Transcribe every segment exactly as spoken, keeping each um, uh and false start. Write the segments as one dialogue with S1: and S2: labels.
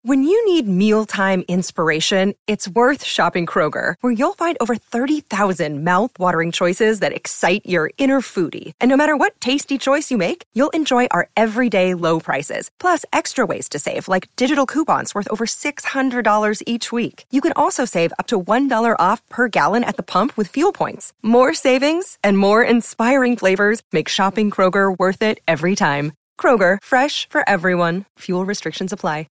S1: When you need mealtime inspiration, it's worth shopping Kroger, where you'll find over thirty thousand mouth-watering choices that excite your inner foodie. And no matter what tasty choice you make, you'll enjoy our everyday low prices, plus extra ways to save, like digital coupons worth over six hundred dollars each week. You can also save up to one dollar off per gallon at the pump with fuel points. More savings and more inspiring flavors make shopping Kroger worth it every time. Kroger, fresh for everyone. Fuel restrictions apply.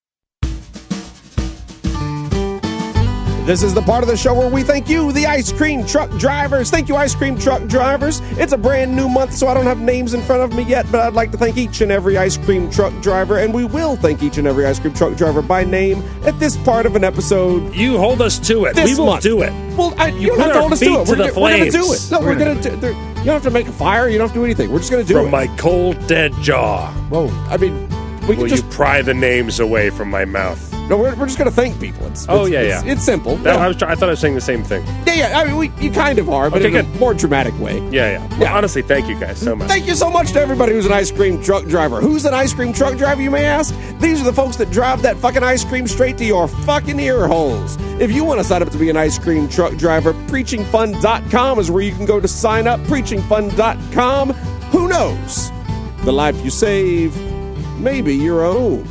S2: This is the part of the show where we thank you, the ice cream truck drivers. Thank you, ice cream truck drivers. It's a brand new month, so I don't have names in front of me yet, but I'd like to thank each and every ice cream truck driver, and we will thank each and every ice cream truck driver by name at this part of an episode.
S3: You hold us to it. We will
S2: month.
S3: do it.
S2: Well, I, you,
S3: you
S2: don't have to hold us to it.
S3: To
S2: We're,
S3: the
S2: we're going to do
S3: flames.
S2: it. No, we're, we're going to do it. You don't have to make a fire. You don't have to do anything. We're just going to do
S3: From
S2: it.
S3: From my cold, dead jaw.
S2: Whoa. I mean, we
S3: will
S2: can just
S3: you pry the names away from my mouth?
S2: No, we're, we're just going to thank people. It's,
S3: oh,
S2: it's,
S3: yeah,
S2: it's,
S3: yeah.
S2: It's simple.
S3: That,
S2: yeah.
S3: I, was try- I thought I was saying the same thing.
S2: Yeah, yeah. I mean, we, you kind of are, but
S3: okay,
S2: in
S3: good.
S2: a more dramatic way.
S3: Yeah, yeah. Well,
S2: yeah.
S3: Honestly, thank you guys so much.
S2: Thank you so much to everybody who's an ice cream truck driver. Who's an ice cream truck driver, you may ask? These are the folks that drive that fucking ice cream straight to your fucking ear holes. If you want to sign up to be an ice cream truck driver, preaching fun dot com is where you can go to sign up. preaching fun dot com. Who knows? The life you save may be your own.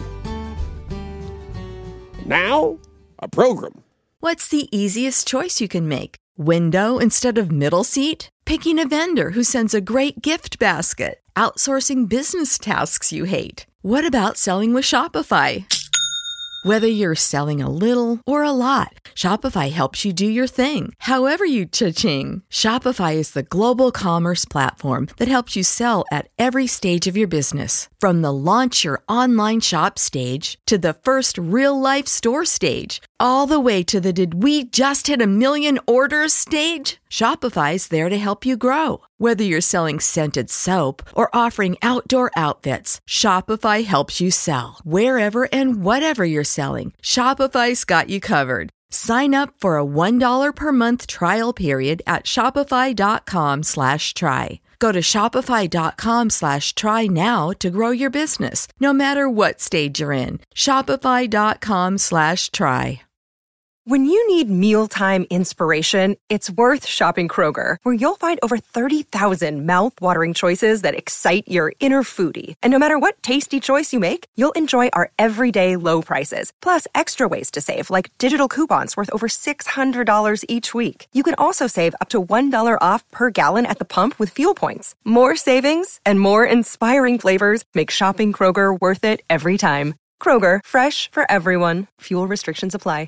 S2: Now, a program.
S4: What's the easiest choice you can make? Window instead of middle seat? Picking a vendor who sends a great gift basket? Outsourcing business tasks you hate? What about selling with Shopify? Whether you're selling a little or a lot, Shopify helps you do your thing, however you cha-ching. Shopify is the global commerce platform that helps you sell at every stage of your business. From the launch your online shop stage to the first real-life store stage, all the way to the did we just hit a million orders stage? Shopify's there to help you grow. Whether you're selling scented soap or offering outdoor outfits, Shopify helps you sell. Wherever and whatever you're selling, Shopify's got you covered. Sign up for a one dollar per month trial period at shopify.com slash try. Go to shopify.com slash try now to grow your business, no matter what stage you're in. Shopify.com slash try.
S1: When you need mealtime inspiration, it's worth shopping Kroger, where you'll find over thirty thousand mouth-watering choices that excite your inner foodie. And no matter what tasty choice you make, you'll enjoy our everyday low prices, plus extra ways to save, like digital coupons worth over six hundred dollars each week. You can also save up to one dollar off per gallon at the pump with fuel points. More savings and more inspiring flavors make shopping Kroger worth it every time. Kroger, fresh for everyone. Fuel restrictions apply.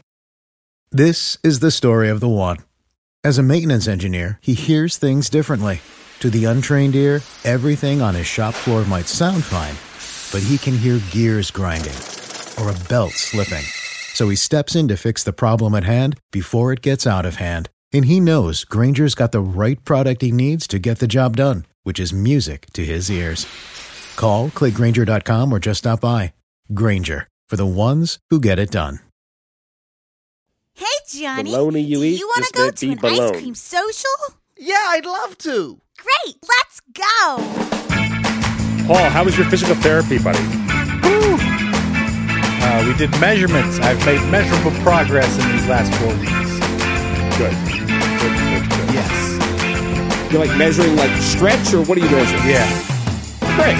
S5: This is the story of the one. As a maintenance engineer, he hears things differently. To the untrained ear, everything on his shop floor might sound fine, but he can hear gears grinding or a belt slipping. So he steps in to fix the problem at hand before it gets out of hand. And he knows Grainger's got the right product he needs to get the job done, which is music to his ears. Call, click Grainger dot com, or just stop by. Grainger, for the ones who get it done.
S6: Hey, Johnny.
S3: Bologna you
S6: do
S3: eat
S6: you want
S3: just
S6: to go
S3: may
S6: to
S3: be
S6: an
S3: bologna.
S6: ice cream social?
S7: Yeah, I'd love to.
S6: Great, let's go.
S3: Paul, how was your physical therapy, buddy?
S8: Woo. Uh, we did measurements. I've made measurable progress in these last four weeks.
S3: Good. Good, good, good.
S8: Yes.
S2: You're like measuring like stretch, or what are you measuring?
S8: Yeah.
S2: Great.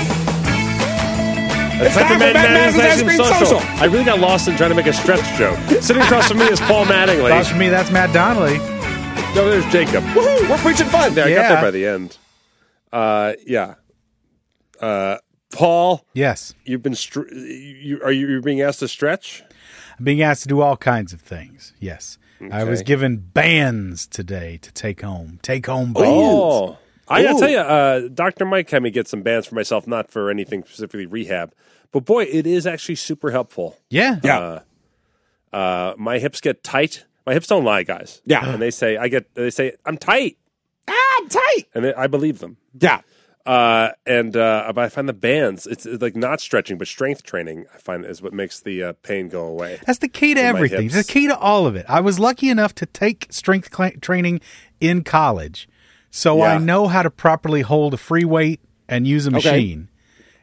S3: It's time for Matt Mattingly's Ice Cream Social. I really got lost in trying to make a stretch joke. Sitting across from me is Paul Mattingly.
S8: Across from me, that's Matt Donnelly.
S3: No, there's Jacob.
S2: Woohoo! We're preaching fun.
S3: Yeah, I
S8: Yeah.
S3: got there by the end. Uh, yeah. Uh, Paul.
S8: Yes.
S3: You've been. Str- you are you you're being asked to stretch?
S8: I'm being asked to do all kinds of things. Yes.
S3: Okay.
S8: I was given bands today to take home. Take home bands.
S3: Oh. I gotta
S2: Ooh.
S3: tell you, uh, Doctor Mike had me get some bands for myself, not for anything specifically rehab, but boy, it is actually super helpful.
S8: Yeah.
S2: Yeah.
S3: Uh, uh, my hips get tight. My hips don't lie, guys.
S2: Yeah.
S3: and they say I get. They say I'm tight,
S2: Ah, I'm tight.
S3: and they, I believe them.
S2: Yeah.
S3: Uh, and uh, but I find the bands, it's, it's like not stretching, but strength training. I find is what makes the uh, pain go away.
S8: That's the key to
S3: In my
S8: everything.
S3: hips.
S8: It's the key to all of it. I was lucky enough to take strength cl- training in college, so
S2: Yeah.
S8: I know how to properly hold a free weight and use a
S2: Okay.
S8: machine.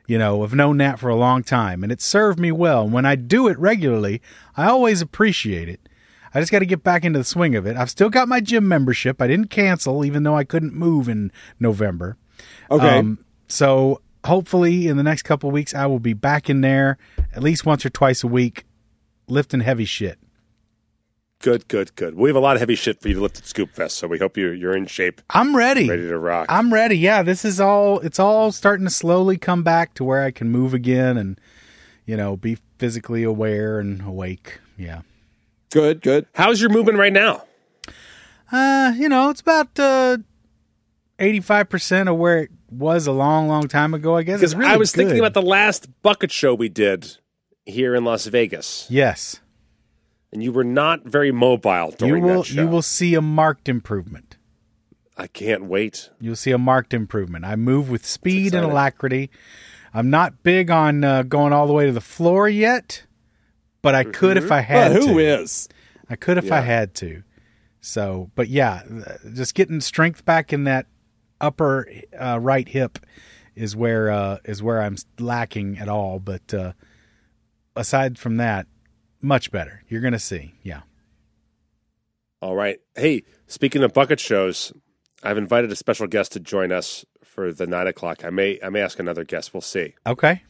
S8: You know, I've known that for a long time, and it served me well. And when I do it regularly, I always appreciate it. I just got to get back into the swing of it. I've still got my gym membership. I didn't cancel, even though I couldn't move in November.
S2: Okay.
S8: Um, so hopefully in the next couple of weeks, I will be back in there at least once or twice a week, lifting heavy shit.
S3: Good, good, good. We have a lot of heavy shit for you to lift at Scoop Fest, so we hope you, you're in shape.
S8: I'm ready.
S3: Ready to rock.
S8: I'm ready. Yeah, this is all, it's all starting to slowly come back to where I can move again and, you know, be physically aware and awake. Yeah.
S2: Good, good.
S3: How's your movement right now?
S8: Uh, you know, it's about uh, eighty-five percent of where it was a long, long time ago, I guess.
S3: Because
S8: It's really
S3: I was
S8: good.
S3: thinking about the last bucket show we did here in Las Vegas,
S8: Yes.
S3: and you were not very mobile
S8: You
S3: during
S8: will,
S3: that show.
S8: you will see a marked improvement.
S3: I can't wait.
S8: You'll see a marked improvement. I move with speed and
S3: exciting.
S8: alacrity. I'm not big on uh, going all the way to the floor yet, but I could if I had
S2: But
S8: to.
S2: who is?
S8: I could if I
S3: Yeah.
S8: had to. So, but yeah, just getting strength back in that upper uh, right hip is where uh, is where I'm lacking at all. But uh, aside from that, much better. You're gonna see. Yeah.
S3: All right. Hey, speaking of bucket shows, I've invited a special guest to join us for the nine o'clock. I may I may ask another guest. We'll see.
S8: Okay.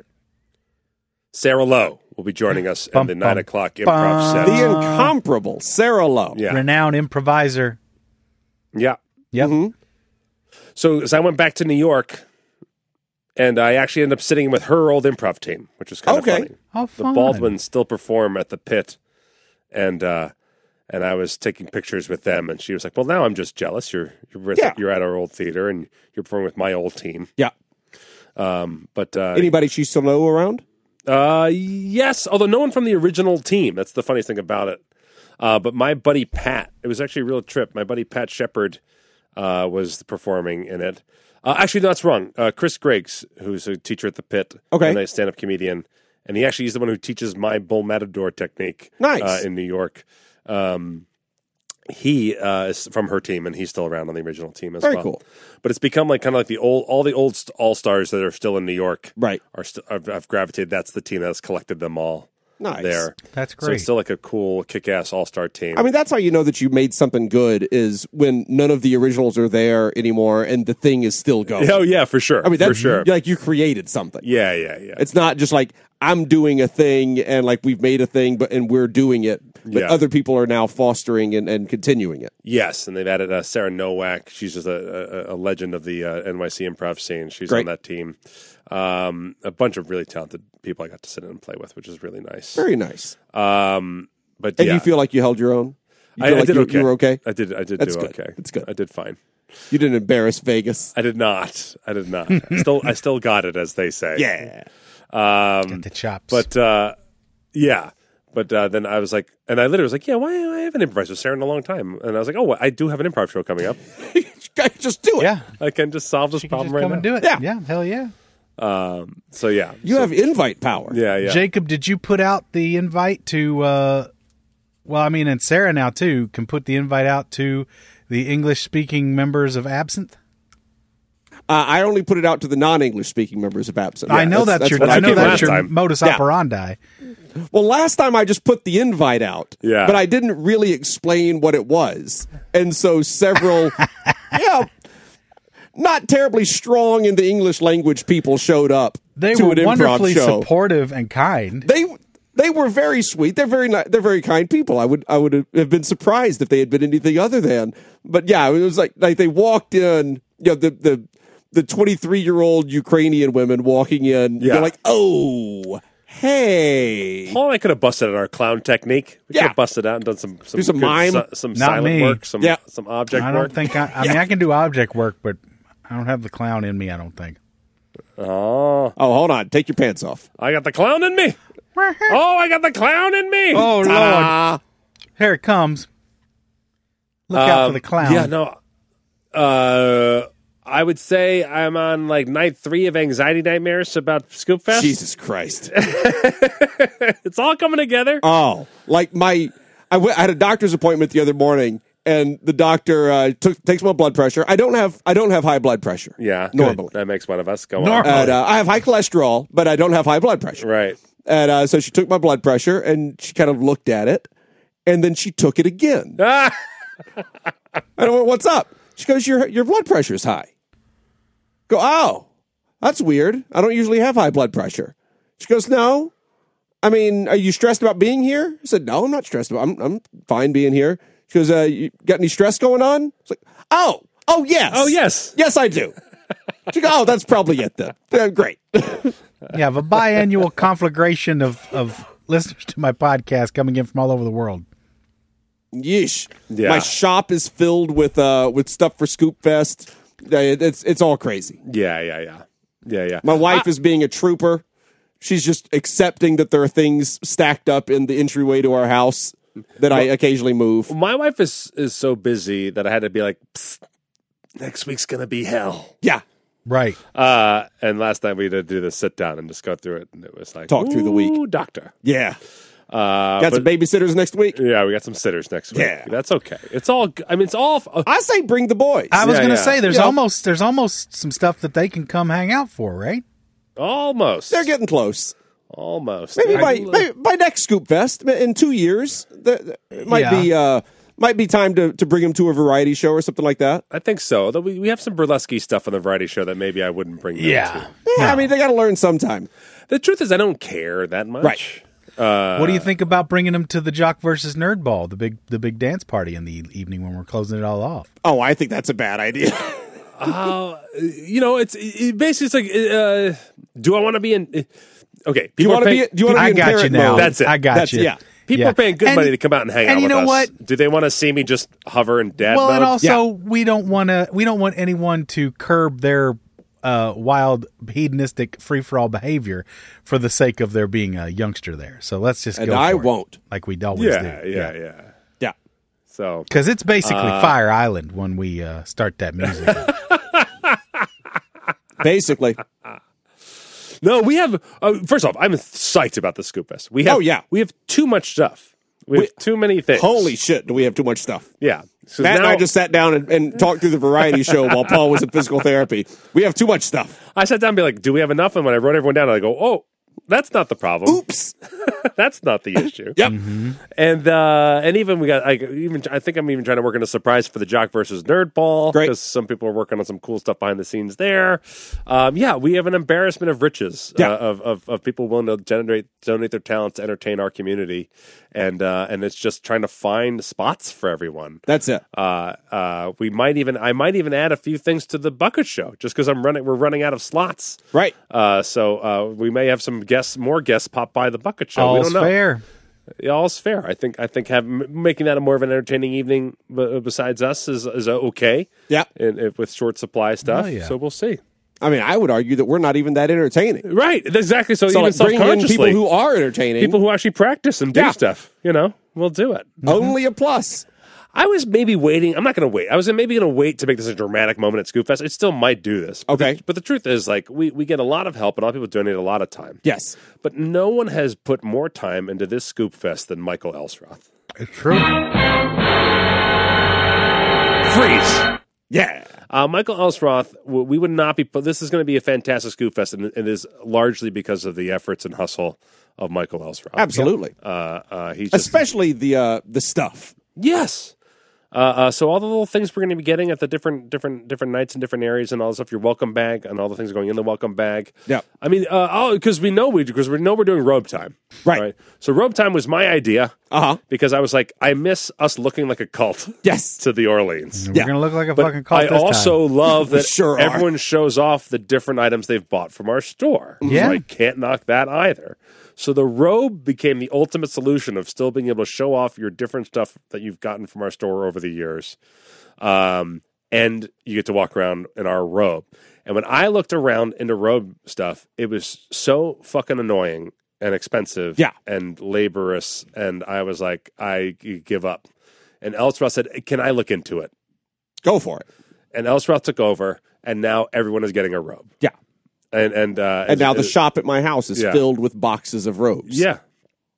S3: Sarah Lowe will be joining us
S8: Bum,
S3: in the nine
S8: bum,
S3: o'clock improv
S8: bum.
S3: set.
S2: The incomparable Sarah Lowe.
S3: Yeah.
S8: Renowned improviser.
S3: Yeah.
S8: Yep.
S2: Mm-hmm.
S3: So as I went back to New York, and I actually ended up sitting with her old improv team, which was kind
S2: Okay.
S3: of funny.
S8: Oh,
S3: The
S8: fun.
S3: Baldwins still perform at the Pit, and uh, and I was taking pictures with them, and she was like, "Well, now I'm just jealous. You're you're, with,
S2: Yeah.
S3: you're at our old theater, and you're performing with my old team."
S2: Yeah.
S3: Um, but uh,
S2: Anybody she still know around?
S3: uh, yes, although no one from the original team. That's the funniest thing about it. Uh, but my buddy Pat, it was actually a real trip. My buddy Pat Shepard uh, was performing in it. Uh, actually, no, that's wrong. Uh, Chris Griggs, who's a teacher at the Pit,
S2: Okay.
S3: and a stand-up comedian, and he actually is the one who teaches my bull matador technique.
S2: Nice.
S3: uh, in New York. Um, he uh, is from her team, and he's still around on the original team as
S2: Very
S3: well.
S2: cool.
S3: But it's become like kind of like the old, all the old st- all stars that are still in New York,
S2: Right.
S3: Are st- I've, I've gravitated. That's the team that has collected them all.
S2: Nice.
S3: There,
S8: That's
S3: so
S8: great.
S3: it's still like a cool, kick-ass all-star team.
S2: I mean, that's how you know that you made something good is when none of the originals are there anymore and the thing is still going.
S3: oh yeah, for sure.
S2: I mean,
S3: for
S2: that's
S3: sure.
S2: like you created something.
S3: Yeah, yeah, yeah.
S2: It's not just like I'm doing a thing and like we've made a thing, but and we're doing it, but
S3: Yeah.
S2: other people are now fostering and, and continuing it.
S3: Yes, and they've added uh, Sarah Nowak. She's just a, a, a legend of the uh, N Y C improv scene. She's
S2: Great.
S3: on that team. Um, a bunch of really talented people I got to sit in and play with, which is really nice.
S2: Very nice.
S3: Um, but
S2: And
S3: yeah,
S2: you feel like you held your own? You
S3: I,
S2: feel
S3: I
S2: like
S3: did
S2: you,
S3: okay.
S2: you were okay?
S3: I did. I did
S2: That's
S3: do
S2: good.
S3: okay.
S2: That's good.
S3: I did fine.
S2: You didn't embarrass Vegas.
S3: I did not. I did not. I still, I still got it, as they say.
S2: Yeah.
S3: Um,
S8: Get the chops.
S3: But uh, yeah, but uh, then I was like, and I literally was like, yeah, why I haven't improvised with Sarah in a long time, and I was like, oh, I do have an improv show coming up.
S2: Just do it.
S8: yeah.
S3: I can just solve this
S8: You can
S3: problem
S8: just
S3: right
S8: come
S3: now.
S8: and do it.
S2: Yeah.
S8: Yeah. Hell yeah.
S3: Um, so yeah,
S2: You have invite power.
S3: yeah, yeah.
S8: Jacob, did you put out the invite to, uh, well, I mean, and Sarah now too can put the invite out to the English speaking members of Absinthe?
S2: Uh, I only put it out to the non-English speaking members of Absinthe.
S8: I know that's, your,
S2: what
S8: I know
S3: did
S8: that's
S3: last
S8: your
S3: time.
S8: modus
S2: Yeah.
S8: operandi.
S2: Well, last time I just put the invite out,
S3: Yeah.
S2: but I didn't really explain what it was. And so several, yeah, not terribly strong in the English language people showed up
S8: They
S2: to
S8: were
S2: an improv
S8: wonderfully
S2: show.
S8: supportive and kind.
S2: They they were very sweet. They're very ni- they're very kind people. I would I would have been surprised if they had been anything other than. But yeah, it was like like they walked in. You know, the the the twenty-three year old Ukrainian women walking in.
S3: Yeah.
S2: They're like, oh, hey.
S3: Paul and I could have busted out our clown technique. We
S2: Yeah.
S3: could have busted out and done some some,
S2: Do some
S3: good
S2: mime.
S3: si- some
S8: Not
S3: silent
S8: me.
S3: work, some
S2: Yeah.
S3: some object
S8: I
S3: work.
S8: don't think I, I mean, I can do object work, but I don't have the clown in me, I don't think.
S3: Oh,
S2: Oh, hold on. Take your pants off.
S3: I got the clown in me. Oh, I got the clown in me.
S8: Oh, Lord.
S2: Ta-da.
S8: Here it comes. Look out for
S3: Um,
S8: the clown.
S3: Yeah, no. Uh, I would say I'm on like night three of anxiety nightmares about Scoop Fest.
S2: Jesus Christ.
S3: It's all coming together.
S2: Oh, like my, I, w- I had a doctor's appointment the other morning, and the doctor uh, took takes my blood pressure. I don't have I don't have high blood pressure.
S3: Yeah,
S2: normally
S3: good. That makes one of us go
S8: Normally.
S3: on.
S2: And, uh, I have high cholesterol, but I don't have high blood pressure.
S3: Right.
S2: And uh, so she took my blood pressure, and she kind of looked at it, and then she took it again.
S3: Ah!
S2: And I went, "What's up?" She goes, "Your your blood pressure's high." Go, "Oh, that's weird. I don't usually have high blood pressure." She goes, "No. I mean, are you stressed about being here?" I said, "No, I'm not stressed about. I'm I'm fine being here." She goes, uh, "You got any stress going on?" It's like, "Oh, oh yes,
S3: Oh, yes.
S2: yes, I do." She goes, "Oh, that's probably it then. Yeah, great."
S8: You have a biannual conflagration of, of listeners to my podcast coming in from all over the world.
S2: Yeesh.
S3: Yeah.
S2: My shop is filled with uh with stuff for Scoop Fest. Uh, it- It's it's all crazy.
S3: Yeah, yeah, yeah. Yeah, yeah.
S2: My wife is being a trooper. She's just accepting that there are things stacked up in the entryway to our house that I occasionally move.
S3: My wife is is so busy that I had to be like, Psst, next week's going to be hell.
S2: Yeah.
S8: Right.
S3: Uh, and last night we had to do the sit down and just go through it. And it was like,
S2: Talk through the week.
S3: "Ooh, doctor.
S2: Yeah.
S3: Uh,
S2: Got
S3: but-
S2: some babysitters next week?
S3: Yeah, we got some sitters next week.
S2: Yeah.
S3: That's okay. It's all, g- I mean, it's all, uh,
S2: I say bring the boys.
S8: I was
S3: Yeah,
S8: going to
S3: yeah.
S8: say there's
S2: Yeah.
S8: almost there's almost some stuff that they can come hang out for, right?
S3: almost.
S2: They're getting close.
S3: Almost.
S2: Maybe
S3: I-
S2: by maybe by next Scoop Fest in two years, the, the- it might
S8: Yeah.
S2: be uh, might be time to, to bring them to a variety show or something like that.
S3: I think so. Although we, we have some burlesque stuff on the variety show that maybe I wouldn't bring them
S8: Yeah.
S3: to.
S2: Yeah, I mean they got to learn sometime.
S3: The truth is, I don't care that much.
S2: Right.
S3: Uh,
S8: What do you think about bringing them to the Jock versus Nerd Ball, the big the big dance party in the evening when we're closing it all off?
S2: Oh, I think that's a bad idea.
S3: Uh, you know, it's it basically it's like, uh, do I want to be in? Okay,
S2: Do you
S3: people
S2: want
S3: are
S2: to
S3: paying,
S2: be? Do you want to be
S8: I
S2: in
S8: got you
S2: parent
S8: now.
S2: mode?
S3: That's it.
S8: I got
S2: That's-
S8: you.
S2: yeah.
S3: people
S8: Yeah.
S3: are paying good
S8: And-
S3: money to come out and hang
S8: and
S3: out
S8: you
S3: with
S8: know
S3: us.
S8: what?
S3: Do they want to see me just hover in dad
S8: Well,
S3: mode?
S8: and also we don't want to we don't want anyone to curb their uh, wild hedonistic free for all behavior for the sake of there being a youngster there. So let's just
S2: And
S8: go.
S2: I
S8: for it,
S2: won't.
S8: like we always
S3: yeah,
S8: do.
S3: yeah, yeah,
S2: Yeah.
S3: So
S8: Because it's basically
S3: Uh,
S8: Fire Island when we uh, start that music.
S2: Basically,
S3: no, we have. Uh, first off, I'm psyched about the Scoop Fest. We have.
S2: Oh, yeah.
S3: we have too much stuff. We have
S2: We-
S3: too many things.
S2: holy shit, do we have too much stuff?
S3: yeah. So
S2: Matt and
S3: now-
S2: I just sat down and, and talked through the variety show while Paul was in physical therapy. We have too much stuff.
S3: I sat down and be like, "Do we have enough?" And when I wrote everyone down, I go, "Oh, that's not the problem.
S2: Oops.
S3: That's not the issue."
S2: Yep.
S3: And uh, and even we got I even I think I'm even trying to work on a surprise for the Jock versus Nerd Ball
S2: Great.
S3: because some people are working on some cool stuff behind the scenes there. Um, yeah, we have an embarrassment of riches
S2: Yeah.
S3: uh, of, of of people willing to generate donate their talents to entertain our community, and uh, and it's just trying to find spots for everyone.
S2: That's it.
S3: Uh, uh, we might even I might even add a few things to the bucket show just because I'm running we're running out of slots.
S2: Right.
S3: Uh, so uh, we may have some guests, more guests pop by the bucket show. we
S8: All's
S3: don't know.
S8: fair.
S3: Yeah, all's fair. I think. I think have, m- making that a more of an entertaining evening b- besides us is is uh, okay.
S2: Yeah.
S3: and, if with short supply stuff.
S8: Oh, yeah.
S3: So we'll see.
S2: I mean, I would argue that we're not even that entertaining.
S3: Right. Exactly. So,
S2: So
S3: even
S2: like, bring in
S3: subconsciously,
S2: people who are entertaining.
S3: people who actually practice and do
S2: Yeah.
S3: stuff. You know, we'll do it.
S2: only a plus.
S3: I was maybe waiting. I'm not going to wait. I was maybe going to wait to make this a dramatic moment at Scoop Fest. It still might do this. But
S2: Okay.
S3: The, but the truth is, like, we, we get a lot of help and a lot of people donate a lot of time.
S2: Yes.
S3: But no one has put more time into this Scoop Fest than Michael Elsroth.
S8: It's true.
S3: Freeze.
S2: Yeah.
S3: Uh, Michael Elsroth, w- we would not be. But this is going to be a fantastic Scoop Fest, and it is largely because of the efforts and hustle of Michael Elsroth.
S2: Absolutely.
S3: Uh, uh, he's just,
S2: Especially the uh, the stuff.
S3: yes. Uh, uh, so all the little things we're going to be getting at the different different different nights in different areas and all the stuff, your welcome bag and all the things going in the welcome bag.
S2: Yeah.
S3: I mean, uh, because we know we because we know we're doing robe time,
S2: Right.
S3: So robe time was my idea
S2: Uh-huh.
S3: because I was like, I miss us looking like a cult
S2: Yes.
S3: to the Orleans.
S8: We're
S2: Yeah.
S8: gonna look like a
S3: But
S8: fucking cult
S3: I
S8: this
S3: also
S8: time.
S3: love that
S2: sure are.
S3: everyone shows off the different items they've bought from our store.
S8: Yeah.
S3: So I can't knock that either. So the robe became the ultimate solution of still being able to show off your different stuff that you've gotten from our store over the years. Um, and you get to walk around in our robe. And when I looked around into robe stuff, it was so fucking annoying and expensive
S2: Yeah.
S3: and laborious. And I was like, I give up. And Elsroth said, can I look into it?
S2: Go for it.
S3: And Elsroth took over, and now everyone is getting a robe.
S2: Yeah.
S3: And and uh,
S2: And now the
S3: uh,
S2: shop at my house is
S3: Yeah.
S2: filled with boxes of robes.
S3: yeah,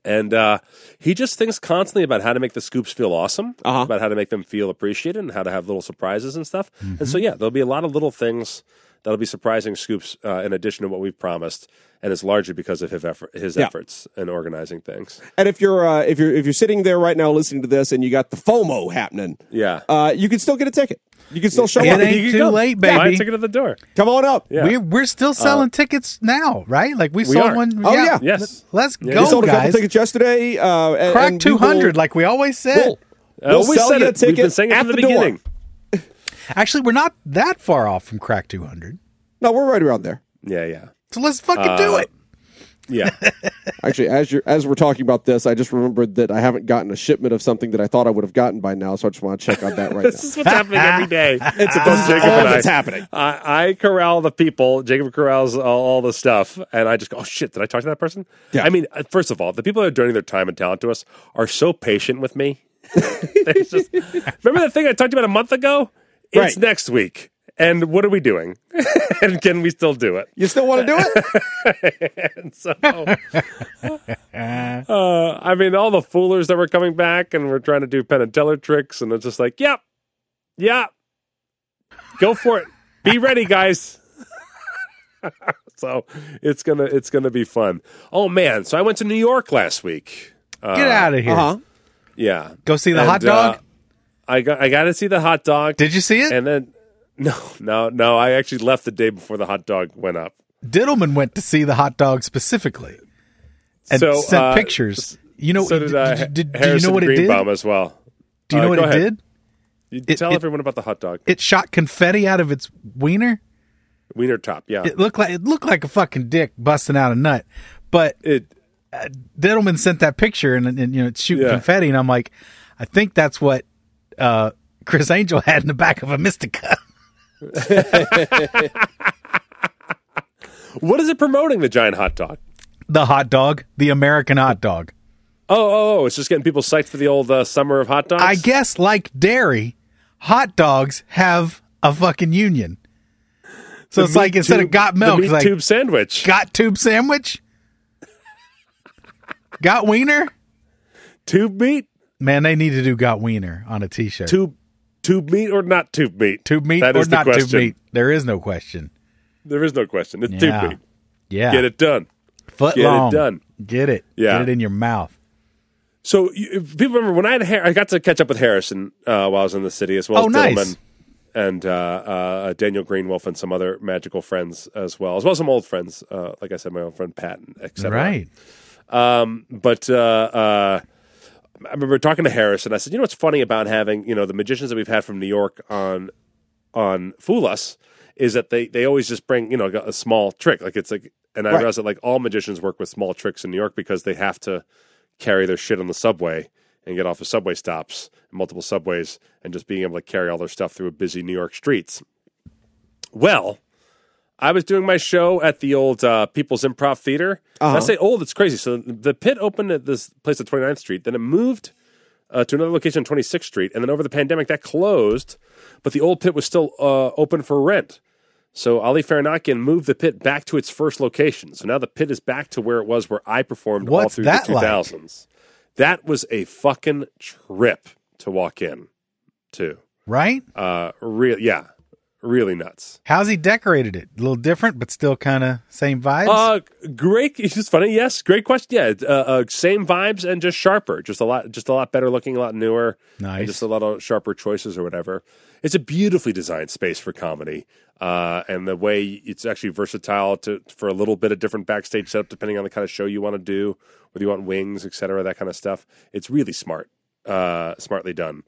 S3: And uh, he just thinks constantly about how to make the scoops feel awesome,
S2: Uh-huh.
S3: about how to make them feel appreciated, and how to have little surprises and stuff.
S2: Mm-hmm.
S3: And so, yeah, there'll be a lot of little things that'll be surprising scoops uh, in addition to what we've promised. And it's largely because of his, effort, his
S2: Yeah.
S3: efforts in organizing things.
S2: And if you're uh, if you're if you're sitting there right now listening to this and you got the FOMO happening,
S3: Yeah.
S2: uh, you can still get a ticket. You can still show
S8: It
S2: up.
S8: ain't
S3: You can
S8: too
S3: go.
S8: late,
S3: Buy a
S8: baby.
S3: ticket at the door.
S2: Come on up.
S3: Yeah.
S8: We're we're still selling tickets now, right? Like we,
S3: We
S8: sold
S3: are.
S8: one.
S2: Oh, yeah.
S3: Yes.
S8: Let's
S3: Yeah.
S8: go,
S2: We sold a couple
S8: guys.
S2: tickets yesterday. Uh, and,
S8: Crack
S2: and we
S8: two hundred,
S2: will-
S8: like we always said.
S2: We'll,
S3: I
S2: we'll
S3: always
S2: sell
S3: said
S2: you a
S3: it. We've been
S2: ticket
S3: saying it
S2: at
S3: from the,
S2: the door.
S3: beginning.
S8: Actually, we're not that far off from Crack two hundred.
S2: No, we're right around there.
S3: Yeah, yeah.
S8: So let's fucking do
S3: Uh,
S8: it.
S3: Yeah.
S2: Actually, as you're as we're talking about this, I just remembered that I haven't gotten a shipment of something that I thought I would have gotten by now, so I just want to check on that right
S3: This
S2: now.
S3: is what's happening every day. It's
S2: This
S3: about
S2: is
S3: Jacob
S2: all
S3: and I.
S2: that's happening.
S3: I, I corral the people. Jacob corrals all, all the stuff, and I just go, "Oh shit! Did I talk to that person?"
S2: Yeah.
S3: I mean, uh, first of all, the people that are donating their time and talent to us are so patient with me. There's just, remember that thing I talked about a month ago? It's
S2: Right.
S3: next week, and what are we doing? And can we still do it?
S2: You still want to do it?
S3: And so, uh, I mean, all the foolers that were coming back, and we're trying to do Penn and Teller tricks, and it's just like, yep, yeah, go for it. Be ready, guys. So it's gonna it's gonna be fun. Oh man! So I went to New York last week. Uh,
S8: Get out of here.
S2: Uh huh.
S3: Yeah,
S8: Go see the
S3: And,
S8: hot dog.
S3: uh, I got I got to see the hot dog.
S8: Did you see it?
S3: And then no, no, no. I actually left the day before the hot dog went up.
S8: Diddleman went to see the hot dog specifically and
S3: So,
S8: sent
S3: uh,
S8: pictures. You know,
S3: So did, uh,
S8: did, did, do you
S3: Harrison
S8: know what it did?
S3: Greenbaum as well.
S8: Do you
S3: Uh,
S8: know what
S3: go
S8: it
S3: ahead.
S8: did?
S3: You
S8: It-
S3: tell
S8: it-
S3: everyone about the hot dog.
S8: It shot confetti out of its wiener.
S3: Wiener top, yeah.
S8: It looked like it looked like a fucking dick busting out a nut. But
S3: It
S8: Diddleman sent that picture and, and you know it's shooting
S3: Yeah.
S8: confetti, and I'm like, I think that's what uh, Chris Angel had in the back of a Mystica.
S3: What is it promoting, the giant hot dog?
S8: The hot dog, the American hot dog.
S3: Oh, oh, oh, it's just getting people psyched for the old uh, summer of hot dogs?
S8: I guess like dairy, hot dogs have a fucking union. So
S3: The
S8: it's like
S3: meat
S8: instead
S3: tube-
S8: of got milk,
S3: the
S8: it's
S3: meat
S8: like
S3: tube sandwich.
S8: got tube sandwich, got wiener.
S3: Tube meat?
S8: Man, they need to do got wiener on a T-shirt.
S3: Tube tube meat or not tube meat?
S8: tube meat
S3: That
S8: or
S3: is the
S8: not tube
S3: question.
S8: meat? There is no question.
S3: There is no question. It's
S8: Yeah.
S3: tube meat.
S8: Yeah,
S3: Get it done.
S8: foot
S3: Get it
S8: long.
S3: done.
S8: Get it.
S3: Yeah.
S8: Get it in your mouth.
S3: So you, if people remember when I had Har- I got to catch up with Harrison uh, while I was in the city, as well
S8: Oh,
S3: as
S8: nice.
S3: Dillman and uh, uh, Daniel Greenwolf and some other magical friends as well, as well as some old friends. Uh, like I said, my old friend Pat, et cetera.
S8: Right.
S3: Um, but uh, uh, I remember talking to Harrison. I said, you know what's funny about having you know the magicians that we've had from New York on on Fool Us is that they they always just bring you know a small trick. Like it's like, and I
S2: Right.
S3: realized that like all magicians work with small tricks in New York because they have to carry their shit on the subway and get off of subway stops, multiple subways, and just being able to carry all their stuff through busy New York streets. Well, I was doing my show at the old uh, People's Improv Theater.
S2: Uh-huh.
S3: And I say old, it's crazy. So the pit opened at this place at twenty-ninth Street, then it moved uh, to another location on twenty-sixth Street, and then over the pandemic that closed, but the old pit was still uh, open for rent. So Ali Faranakian moved the pit back to its first location. So now the pit is back to where it was where I performed all
S8: What's
S3: through
S8: that
S3: the two thousands. That was a fucking trip to walk in to.
S8: Right?
S3: Uh, real, yeah, really nuts.
S8: How's he decorated it? A little different, but still kind of same vibes.
S3: Uh, great. It's just funny. Yes, great question. Yeah, uh, uh, same vibes and just sharper. Just a lot, just a lot better looking, a lot newer.
S8: Nice.
S3: And just a lot of sharper choices or whatever. It's a beautifully designed space for comedy, uh, and the way it's actually versatile to for a little bit of different backstage setup depending on the kind of show you want to do, whether you want wings, et cetera, that kind of stuff. It's really smart, uh, smartly done.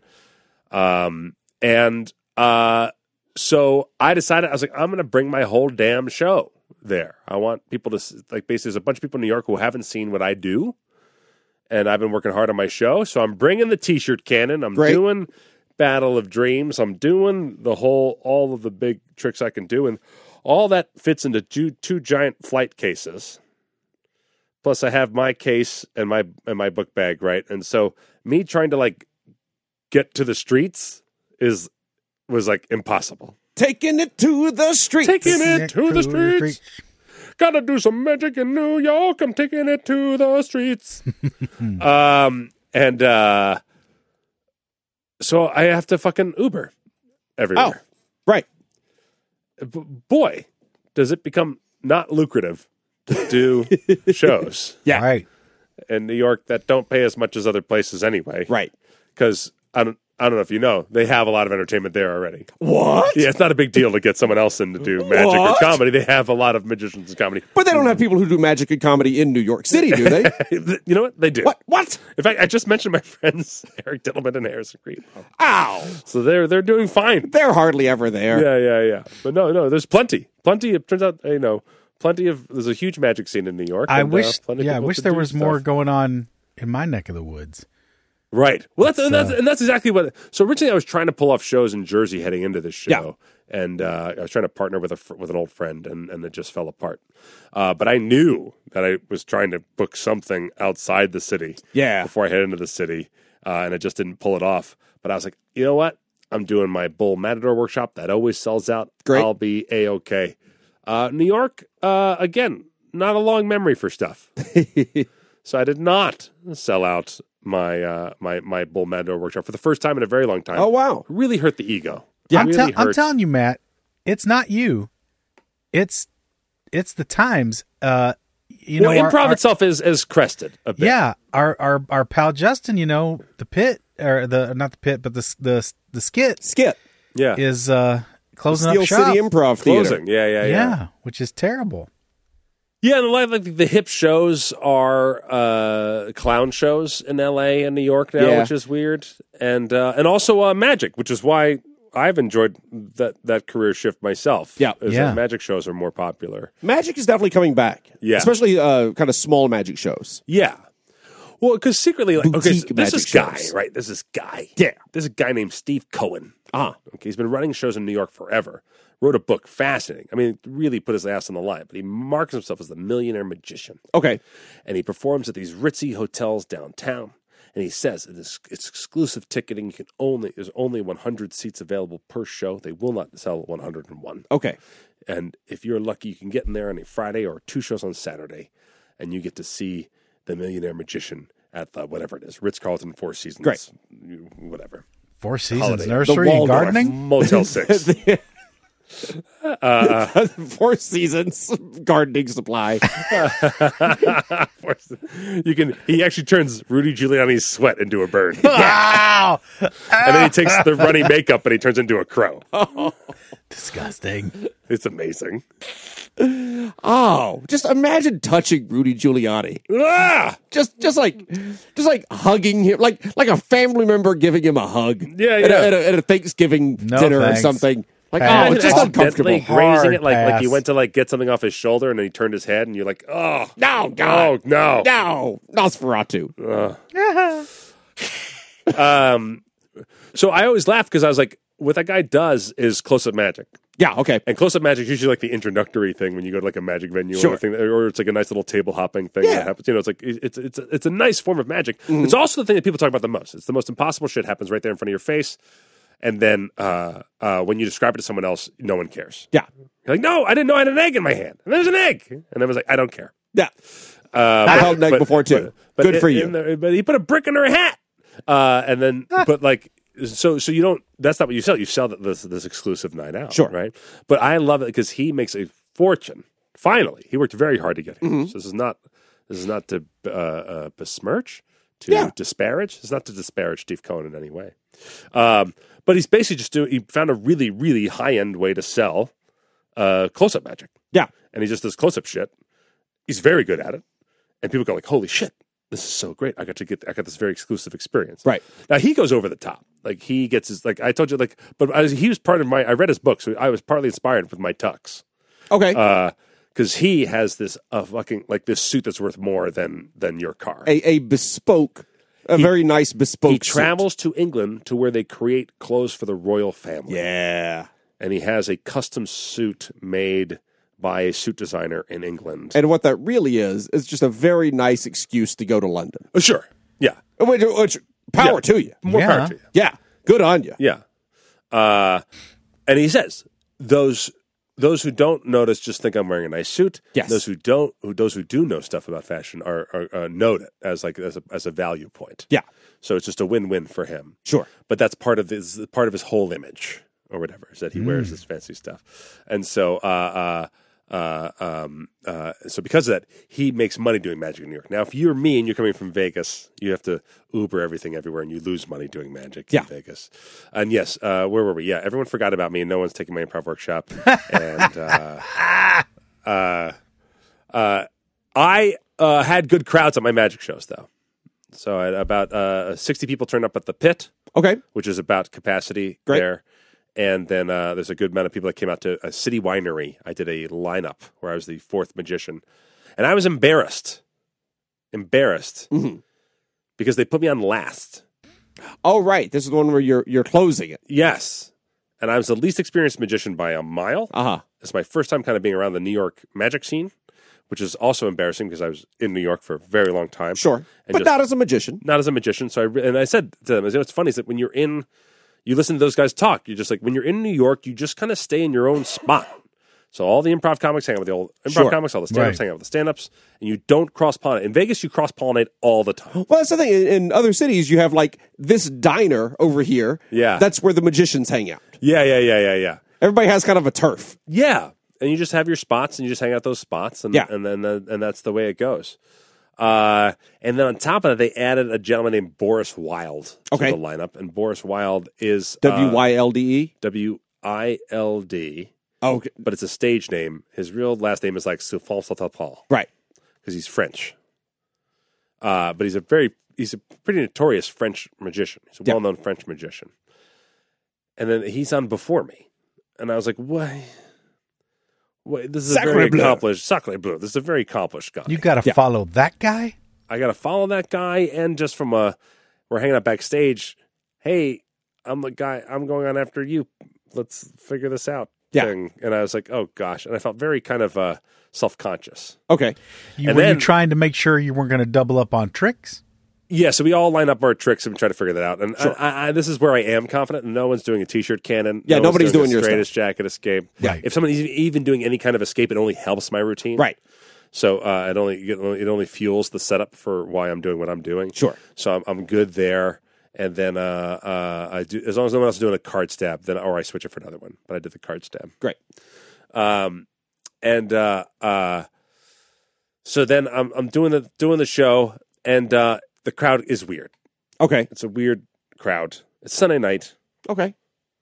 S3: Um, and uh, so I decided, I was like, I'm going to bring my whole damn show there. I want people to, s- like, basically, there's a bunch of people in New York who haven't seen what I do, and I've been working hard on my show. So I'm bringing the T-shirt cannon. I'm
S2: Great.
S3: doing Battle of Dreams. I'm doing the whole, all of the big tricks I can do, and all that fits into two, two giant flight cases. Plus, I have my case and my and my book bag, right? And so, me trying to like get to the streets is was like impossible.
S2: Taking it to the streets.
S3: Taking it to the streets. Gotta do some magic in New York. I'm taking it to the streets. um, and uh, so I have to fucking Uber everywhere.
S2: Oh, right.
S3: B- boy, does it become not lucrative to do shows
S2: Yeah.
S8: Right.
S3: in New York that don't pay as much as other places anyway.
S2: Right.
S3: Because I don't, I don't know if you know, they have a lot of entertainment there already.
S2: What?
S3: Yeah, it's not a big deal to get someone else in to do magic
S2: What?
S3: or comedy. They have a lot of magicians in comedy.
S2: But they don't have people who do magic and comedy in New York City, do they?
S3: You know what? They do.
S2: What? What?
S3: In fact, I just mentioned my friends Eric Dittleman and Harrison Creed.
S2: Ow.
S3: So they're they're doing fine.
S2: They're hardly ever there.
S3: Yeah, yeah, yeah. But no, no, there's plenty. Plenty. It turns out, you know, plenty of, there's a huge magic scene in New York.
S8: I
S3: and,
S8: wish,
S3: uh, plenty of
S8: yeah, I
S3: people
S8: wish
S3: to
S8: there
S3: do
S8: was
S3: stuff.
S8: more going on in my neck of the woods.
S3: Right. Well, that's, and, that's,
S8: uh,
S3: and that's exactly what. So originally, I was trying to pull off shows in Jersey heading into this show,
S2: Yeah.
S3: and uh, I was trying to partner with a fr- with an old friend, and, and it just fell apart. Uh, but I knew that I was trying to book something outside the city,
S2: Yeah.
S3: before I head into the city, uh, and I just didn't pull it off. But I was like, you know what? I'm doing my Bull Matador workshop that always sells out.
S2: Great.
S3: I'll be a okay. Uh, New York, uh, again, not a long memory for stuff, so I did not sell out my uh, my my Bull Matador workshop for the first time in a very long time.
S2: Oh, wow.
S3: Really hurt the ego.
S8: I'm,
S3: really
S8: tell- I'm
S3: hurt.
S8: telling you, Matt, it's not you. It's it's the times. Uh, you
S3: well,
S8: know, our-
S3: improv
S8: our-
S3: itself is is crested a bit.
S8: Yeah, our our our pal Justin, you know, the pit or the not the pit, but the the the skit
S2: Skit.
S3: yeah,
S8: is uh, closing
S2: Steel
S8: up shop.
S2: City Improv Theater.
S3: closing. Yeah, yeah,
S8: yeah.
S3: yeah.
S8: which is terrible.
S3: Yeah, and a lot of like the hip shows are uh, clown shows in L A and New York now,
S2: Yeah.
S3: which is weird, and uh, and also uh, magic, which is why I've enjoyed that that career shift myself.
S2: Yeah.
S3: is
S8: Yeah.
S3: that magic shows are more popular.
S2: Magic is definitely coming back.
S3: Yeah.
S2: Especially uh, kind of small magic shows.
S3: Yeah. Well, because secretly, like, okay,
S2: Boutique
S3: so this
S2: magic
S3: is guy,
S2: shows.
S3: right? This is guy.
S2: Yeah.
S3: This is a guy named Steve Cohen.
S2: Ah.
S3: Okay, he's been running shows in New York forever. Wrote a book, fascinating. I mean, really put his ass on the line. But he marks himself as the millionaire magician,
S2: Okay.
S3: and he performs at these ritzy hotels downtown. And he says it is, it's exclusive ticketing. You can only there's only one hundred seats available per show. They will not sell one hundred one.
S2: Okay.
S3: And if you're lucky, you can get in there on a Friday or two shows on Saturday, and you get to see the millionaire magician at the whatever it is, Ritz-Carlton, Four Seasons,
S2: Great.
S3: whatever,
S8: Four Seasons
S3: Holiday.
S8: Nursery
S2: The
S8: and
S2: Waldorf.
S8: Gardening.
S3: Motel Six.
S2: Four Seasons Gardening Supply.
S3: You can. He actually turns Rudy Giuliani's sweat into a bird,
S8: Wow,
S3: and then he takes the runny makeup and he turns into a crow.
S8: disgusting.
S3: It's amazing.
S2: Oh, just imagine touching Rudy Giuliani.
S3: Ah!
S2: Just, just like, just like hugging him, like, like a family member giving him a hug.
S3: Yeah,
S2: At
S3: yeah.
S2: a, at a, at a Thanksgiving
S8: No
S2: dinner
S8: thanks.
S2: or something. Like,
S8: Pass.
S2: oh, it's just
S3: Accidentally
S2: uncomfortable.
S3: grazing
S8: Hard
S3: it, like like he
S8: pass.
S3: went to like get something off his shoulder, and then he turned his head, and you're like, oh
S2: No,
S3: oh
S2: God.
S3: no,
S2: No, Nosferatu.
S3: Um, so I always laugh because I was like, what that guy does is close up magic.
S2: Yeah, okay.
S3: And close up magic is usually like the introductory thing when you go to like a magic venue
S2: Sure.
S3: or, a thing, or it's like a nice little table hopping thing
S2: Yeah.
S3: that happens. You know, it's like it's it's a, it's a nice form of magic. It's also the thing that people talk about the most. It's the most impossible shit happens right there in front of your face, and then uh, uh, when you describe it to someone else, no one cares.
S2: Yeah.
S3: You're like, no, I didn't know I had an egg in my hand. And there's an egg, and I was like, I don't care.
S2: Yeah.
S3: Uh,
S2: I've held an egg before, too. Good
S3: in-
S2: for you.
S3: in the- but he put a brick in her hat, uh, and then but like. So, so you don't. That's not what you sell. You sell this this exclusive night out,
S2: Sure.
S3: right? But I love it because he makes a fortune. Finally, he worked very hard to get here.
S2: Mm-hmm.
S3: So this is not this is not to uh, uh, besmirch, to
S2: Yeah.
S3: disparage. It's not to disparage Steve Cohen in any way. Um, but he's basically just doing. He found a really, really high end way to sell uh, close up magic,
S2: Yeah.
S3: and he just does close up shit. He's very good at it, and people go like, "Holy shit, this is so great! I got to get, I got this very exclusive experience."
S2: Right.
S3: Now he goes over the top. Like he gets his, like I told you, like, but I was, he was part of my. I read his book, so I was partly inspired with my tux,
S2: Okay.
S3: because he has this uh, fucking like this suit that's worth more than than your car.
S2: a, a bespoke, a very nice bespoke
S3: he
S2: suit.
S3: travels to England to where they create clothes for the royal family.
S2: Yeah.
S3: And he has a custom suit made by a suit designer in England.
S2: And what that really is, is just a very nice excuse to go to London.
S3: Oh, sure. Yeah.
S2: Which, which power
S3: Yeah.
S2: to you.
S3: More
S8: Yeah.
S3: power to you.
S2: Yeah. Good on you.
S3: Yeah. Uh, and he says those those who don't notice just think I'm wearing a nice suit.
S2: Yes.
S3: Those who don't, who those who do know stuff about fashion are, are uh, note it as like as a, as a value point.
S2: Yeah.
S3: So it's just a win-win for him.
S2: Sure.
S3: But that's part of his part of his whole image or whatever is that he mm. wears this fancy stuff, and so uh, uh, uh, um, uh, so because of that, he makes money doing magic in New York. Now, if you're me and you're coming from Vegas, you have to Uber everything everywhere, and you lose money doing magic
S2: yeah.
S3: in Vegas. And yes, uh, where were we? Yeah, everyone forgot about me, and no one's taking my improv workshop. and uh, uh, uh, I uh, had good crowds at my magic shows, though. So I had about uh, sixty people turned up at the Pit,
S2: okay,
S3: which is about capacity
S2: Great.
S3: there. And then uh, there's a good amount of people that came out to a City Winery. I did a lineup where I was the fourth magician. And I was embarrassed. Embarrassed.
S2: Mm-hmm.
S3: Because they put me on last.
S2: Oh, right. This is the one where you're you're closing it.
S3: Yes. And I was the least experienced magician by a mile.
S2: Uh-huh.
S3: It's my first time kind of being around the New York magic scene, which is also embarrassing because I was in New York for a very long time.
S2: Sure.
S3: And
S2: but
S3: just,
S2: not as a magician.
S3: Not as a magician. So I, and I said to them, you know, what's funny is that when you're in... You listen to those guys talk. You're just like, when you're in New York, you just kind of stay in your own spot. So all the improv comics hang out with the old improv
S2: Sure.
S3: comics, all the stand-ups
S8: Right.
S3: hang out with the stand-ups, and you don't cross-pollinate. In Vegas, you cross-pollinate all the time.
S2: Well, that's the thing. In, in other cities, you have like this diner over here.
S3: Yeah.
S2: That's where the magicians hang out.
S3: Yeah, yeah, yeah, yeah, yeah.
S2: Everybody has kind of a turf.
S3: Yeah, and you just have your spots, and you just hang out those spots, and
S2: Yeah.
S3: and then uh, and that's the way it goes. Uh, and then on top of that, they added a gentleman named Boris Wilde
S2: Okay.
S3: to the lineup, and Boris Wilde is
S2: W Y L D E?
S3: W I L D.
S2: Oh, okay.
S3: But it's a stage name. His real last name is like Soufal Satapal.
S2: Right.
S3: Because he's French. Uh, but he's a very, he's a pretty notorious French magician. He's a
S2: Yeah.
S3: well-known French magician. And then he's on before me. And I was like, what? what this is
S2: Sacre
S3: a very
S2: bleu.
S3: accomplished, Sacre bleu. This is a very accomplished guy.
S8: You got to
S2: Yeah.
S8: follow that guy?
S3: I got to follow that guy. And just from a, we're hanging out backstage. Hey, I'm the guy, I'm going on after you. Let's figure this out.
S2: Yeah.
S3: Thing. And I was like, oh gosh. And I felt very kind of uh, self-conscious.
S2: Okay.
S8: You,
S3: And
S8: were
S3: then-
S8: you trying to make sure you weren't going to double up on tricks?
S3: Yeah, so we all line up our tricks and we try to figure that out. And
S2: Sure.
S3: I, I, this is where I am confident. No one's doing a T-shirt cannon.
S2: Yeah,
S3: no one's
S2: nobody's doing
S3: a
S2: your
S3: straightest jacket escape.
S8: Right.
S3: If someone's even doing any kind of escape, it only helps my routine.
S2: Right.
S3: So uh, it only it only it only fuels the setup for why I'm doing what I'm doing.
S2: Sure.
S3: So I'm I'm good there. And then uh, uh, I do as long as no one else is doing a card stab, then or I switch it for another one. But I did the card stab.
S2: Great.
S3: Um, and uh, uh, so then I'm I'm doing the doing the show, and uh, the crowd is weird.
S2: Okay.
S3: It's a weird crowd. It's Sunday night.
S2: Okay.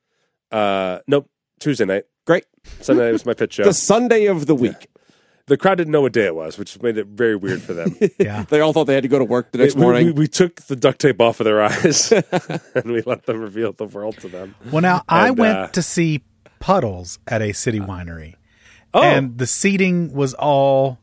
S3: Uh, nope, Tuesday night.
S2: Great.
S3: Sunday night was my pitch show.
S2: The Sunday of the week.
S3: The crowd didn't know what day it was, which made it very weird for them.
S8: Yeah.
S2: They all thought they had to go to work the next
S3: we,
S2: morning.
S3: we, we took the duct tape off of their eyes, and we let them reveal the world to them.
S8: Well, now, I
S3: And,
S8: went
S3: uh,
S8: to see Puddles at a city winery.
S3: Oh,
S8: And the seating was all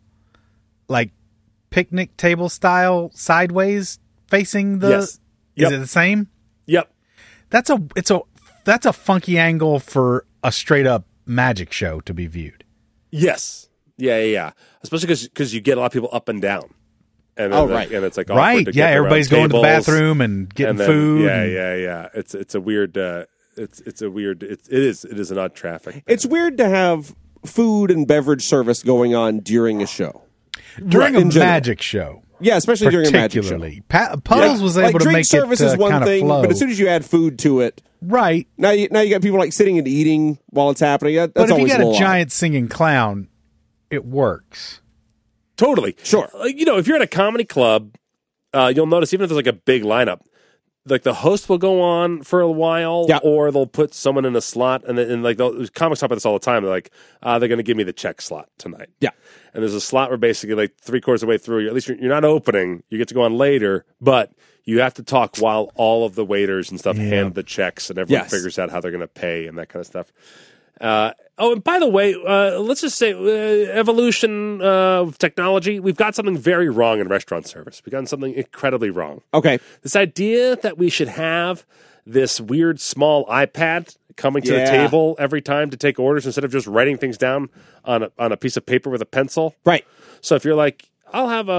S8: like picnic table style, sideways facing the.
S3: Yes. Yep.
S8: Is it the same?
S3: yep.
S8: That's a it's a that's a funky angle for a straight up magic show to be viewed.
S3: Yes. Yeah, yeah, yeah. Especially because you get a lot of people up and down. And then
S2: Oh,
S3: the-
S2: right.
S3: And it's like awkward
S8: Right?
S3: to
S8: Yeah,
S3: get around
S8: everybody's going to the
S3: tables.
S8: bathroom and getting
S3: And then-
S8: food.
S3: Yeah,
S8: and-
S3: yeah, yeah. It's it's a weird. Uh, it's it's a weird. It's it is it is an odd traffic.
S2: It's weird to have food and beverage service going on during a show.
S8: during
S2: in
S8: a
S2: general.
S8: magic show.
S2: Yeah, especially during a magic show.
S8: Particularly, Pa- Puddles
S2: Yeah.
S8: was
S2: like
S8: able to
S2: drink
S8: make
S2: service
S8: it uh,
S2: is one
S8: kind of
S2: thing,
S8: flow.
S2: but as soon as you add food to it,
S8: right.
S2: now you now you got people like sitting and eating while it's happening. That,
S8: But
S2: that's
S8: if you
S2: always
S8: got
S2: a
S8: a
S2: little
S8: giant singing clown, it works.
S3: Totally.
S2: Sure.
S3: Like, you know, if you're at a comedy club, uh, you'll notice even if there's like a big lineup, like the host will go on for a while,
S2: Yeah.
S3: or they'll put someone in a slot, and then and like they'll, comics talk about this all the time. They're like, uh, they're going to give me the check slot tonight.
S2: Yeah.
S3: And there's a slot where basically like three quarters of the way through, at least you're, you're not opening. You get to go on later, but you have to talk while all of the waiters and stuff
S8: Yeah.
S3: hand the checks, and everyone
S2: Yes.
S3: figures out how they're going to pay and that kind of stuff. Uh, oh, and by the way, uh, let's just say uh, evolution uh, of technology. We've got something very wrong in restaurant service. We've gotten something incredibly wrong.
S2: Okay.
S3: This idea that we should have this weird small iPad coming to
S2: Yeah.
S3: the table every time to take orders instead of just writing things down on a, on a piece of paper with a pencil.
S2: Right.
S3: So if you're like, I'll have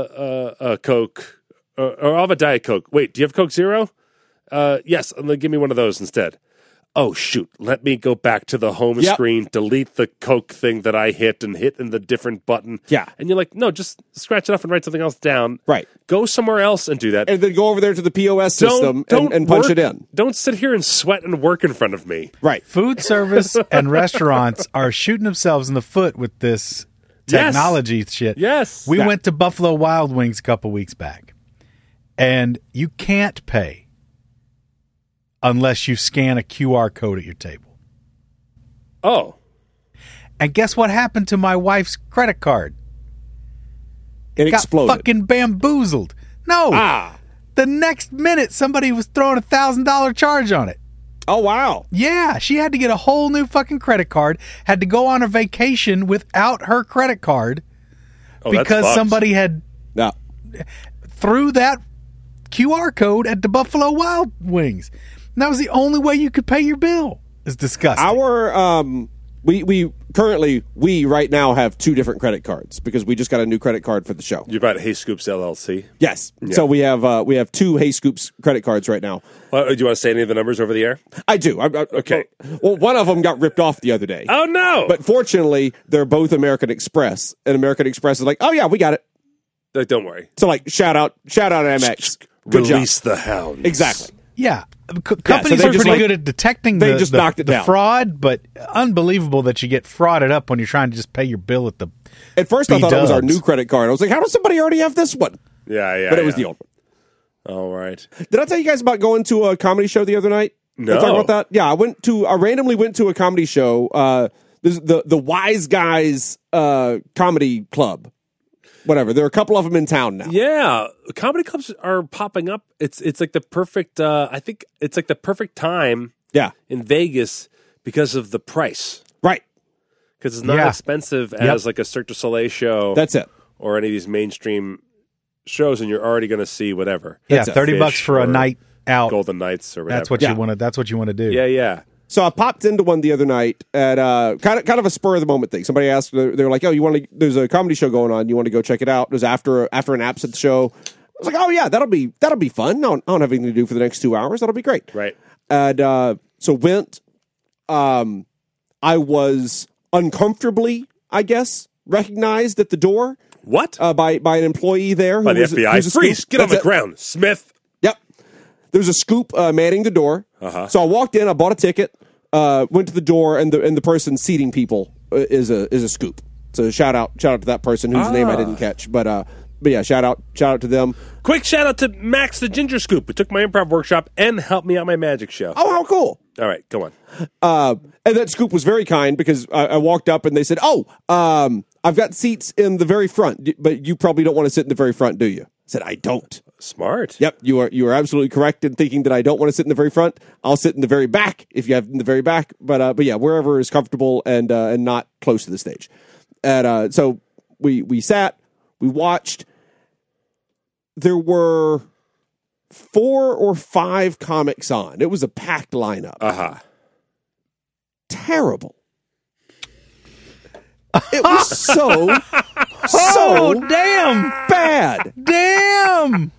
S3: a a, a, a Coke or, or I'll have a Diet Coke. Wait, do you have Coke Zero? Uh, yes, and then give me one of those instead. oh, shoot, let me go back to the home
S2: Yep.
S3: screen, delete the Coke thing that I hit and hit in the different button.
S2: Yeah.
S3: And you're like, no, just scratch it off and write something else down.
S2: Right.
S3: Go somewhere else and do that.
S2: And then go over there to the P O S system
S3: don't, don't
S2: and, and punch
S3: work-
S2: it in.
S3: Don't sit here and sweat and work in front of me.
S2: Right.
S8: Food service and restaurants are shooting themselves in the foot with this
S3: Yes.
S8: technology shit.
S3: Yes.
S8: We
S2: Yeah.
S8: went to Buffalo Wild Wings a couple weeks back, and you can't pay unless you scan a Q R code at your table.
S3: Oh.
S8: And guess what happened to my wife's credit card?
S2: It
S8: Got
S2: exploded.
S8: fucking bamboozled. No.
S2: Ah.
S8: The next minute, somebody was throwing a thousand dollar charge on it.
S2: Oh, wow.
S8: Yeah, she had to get a whole new fucking credit card. Had to go on a vacation without her credit card
S3: Oh, that's
S8: because
S3: fucked.
S8: somebody had
S2: No.
S8: threw that Q R code at the Buffalo Wild Wings. And that was the only way you could pay your bill. It's disgusting.
S2: Our um we we currently we right now have two different credit cards because we just got a new credit card for the show.
S3: You bought Hey Scoops L L C.
S2: Yes. So we have uh we have two Hey Scoops credit cards right now.
S3: Uh, do you want to say any of the numbers over the air?
S2: I do. I, I,
S3: Okay.
S2: Well, one of them got ripped off the other day.
S3: Oh, no.
S2: But fortunately, they're both American Express, and American Express is like, "Oh yeah, we got it."
S3: Uh, don't worry.
S2: So like, shout out, shout out M X. Good job.
S3: Release the hounds.
S2: Exactly.
S8: yeah. C- companies
S2: they
S8: are
S2: just,
S8: pretty
S2: like-
S8: good at detecting
S2: they
S8: the,
S2: just
S8: the,
S2: knocked it
S8: the
S2: down.
S8: fraud, but unbelievable that you get frauded up when you're trying to just pay your bill at the.
S2: At first, I thought it was our
S8: B-dubs.
S2: new credit card. I was like, "How does somebody already have this one?"
S3: Yeah, yeah.
S2: But it was
S3: yeah.
S2: the old one.
S3: All right.
S2: Did I tell you guys about going to a comedy show the other night? Did I
S3: No.
S2: talk about that? Yeah, I went to. I randomly went to a comedy show. Uh, there's the the Wise Guys uh, comedy club. Whatever. There are a couple of them in town now.
S3: Yeah, comedy clubs are popping up. It's it's like the perfect. Uh, I think it's like the perfect time
S2: Yeah.
S3: in Vegas because of the price.
S2: Right.
S3: Because it's not
S8: Yeah.
S3: expensive
S8: Yep.
S3: as like a Cirque du Soleil show.
S2: That's it.
S3: or any of these mainstream shows, and you're already going to see whatever.
S8: Yeah,
S2: That's a
S8: thirty bucks
S3: Fish
S8: for a
S3: or
S8: night out.
S3: Golden Knights or whatever.
S8: That's what
S2: Yeah.
S8: you want to. That's what you want to do.
S3: Yeah, yeah.
S2: So I popped into one the other night at uh, kind of kind of a spur of the moment thing. Somebody asked, they were like, "Oh, you want to? There's a comedy show going on. You want to go check it out?" It was after after an absinthe show. I was like, "Oh yeah, that'll be that'll be fun. I don't, I don't have anything to do for the next two hours. That'll be great."
S3: Right.
S2: And uh, so went. Um, I was uncomfortably, I guess, recognized at the door
S3: What?
S2: uh, by by an employee there.
S3: By
S2: who
S3: the
S2: was-
S3: F B I.
S2: who's a
S3: Freeze!
S2: scoop.
S3: Get on
S2: That's
S3: the
S2: it.
S3: ground, Smith.
S2: Yep. There was a scoop uh, manning the door.
S3: Uh-huh.
S2: So I walked in, I bought a ticket, uh, went to the door, and the and the person seating people uh, is a is a scoop. So shout out shout out to that person whose name I didn't catch, but uh, but yeah, shout out shout out to them.
S3: Quick shout out to Max the Ginger Scoop, who took my improv workshop and helped me out my magic show.
S2: Oh, how cool!
S3: All right, go on.
S2: Uh, and that scoop was very kind because I, I walked up and they said, "Oh, um, I've got seats in the very front, but you probably don't want to sit in the very front, do you?" I said, "I don't."
S3: Smart.
S2: Yep, you are you are absolutely correct in thinking that I don't want to sit in the very front. I'll sit in the very back if you have in the very back, but uh, but yeah, wherever is comfortable and uh, and not close to the stage. And uh, so we we sat, we watched. There were four or five comics on. It was a packed lineup.
S3: Uh huh.
S2: Terrible. It was so so
S8: Oh damn!
S2: bad.
S8: Damn!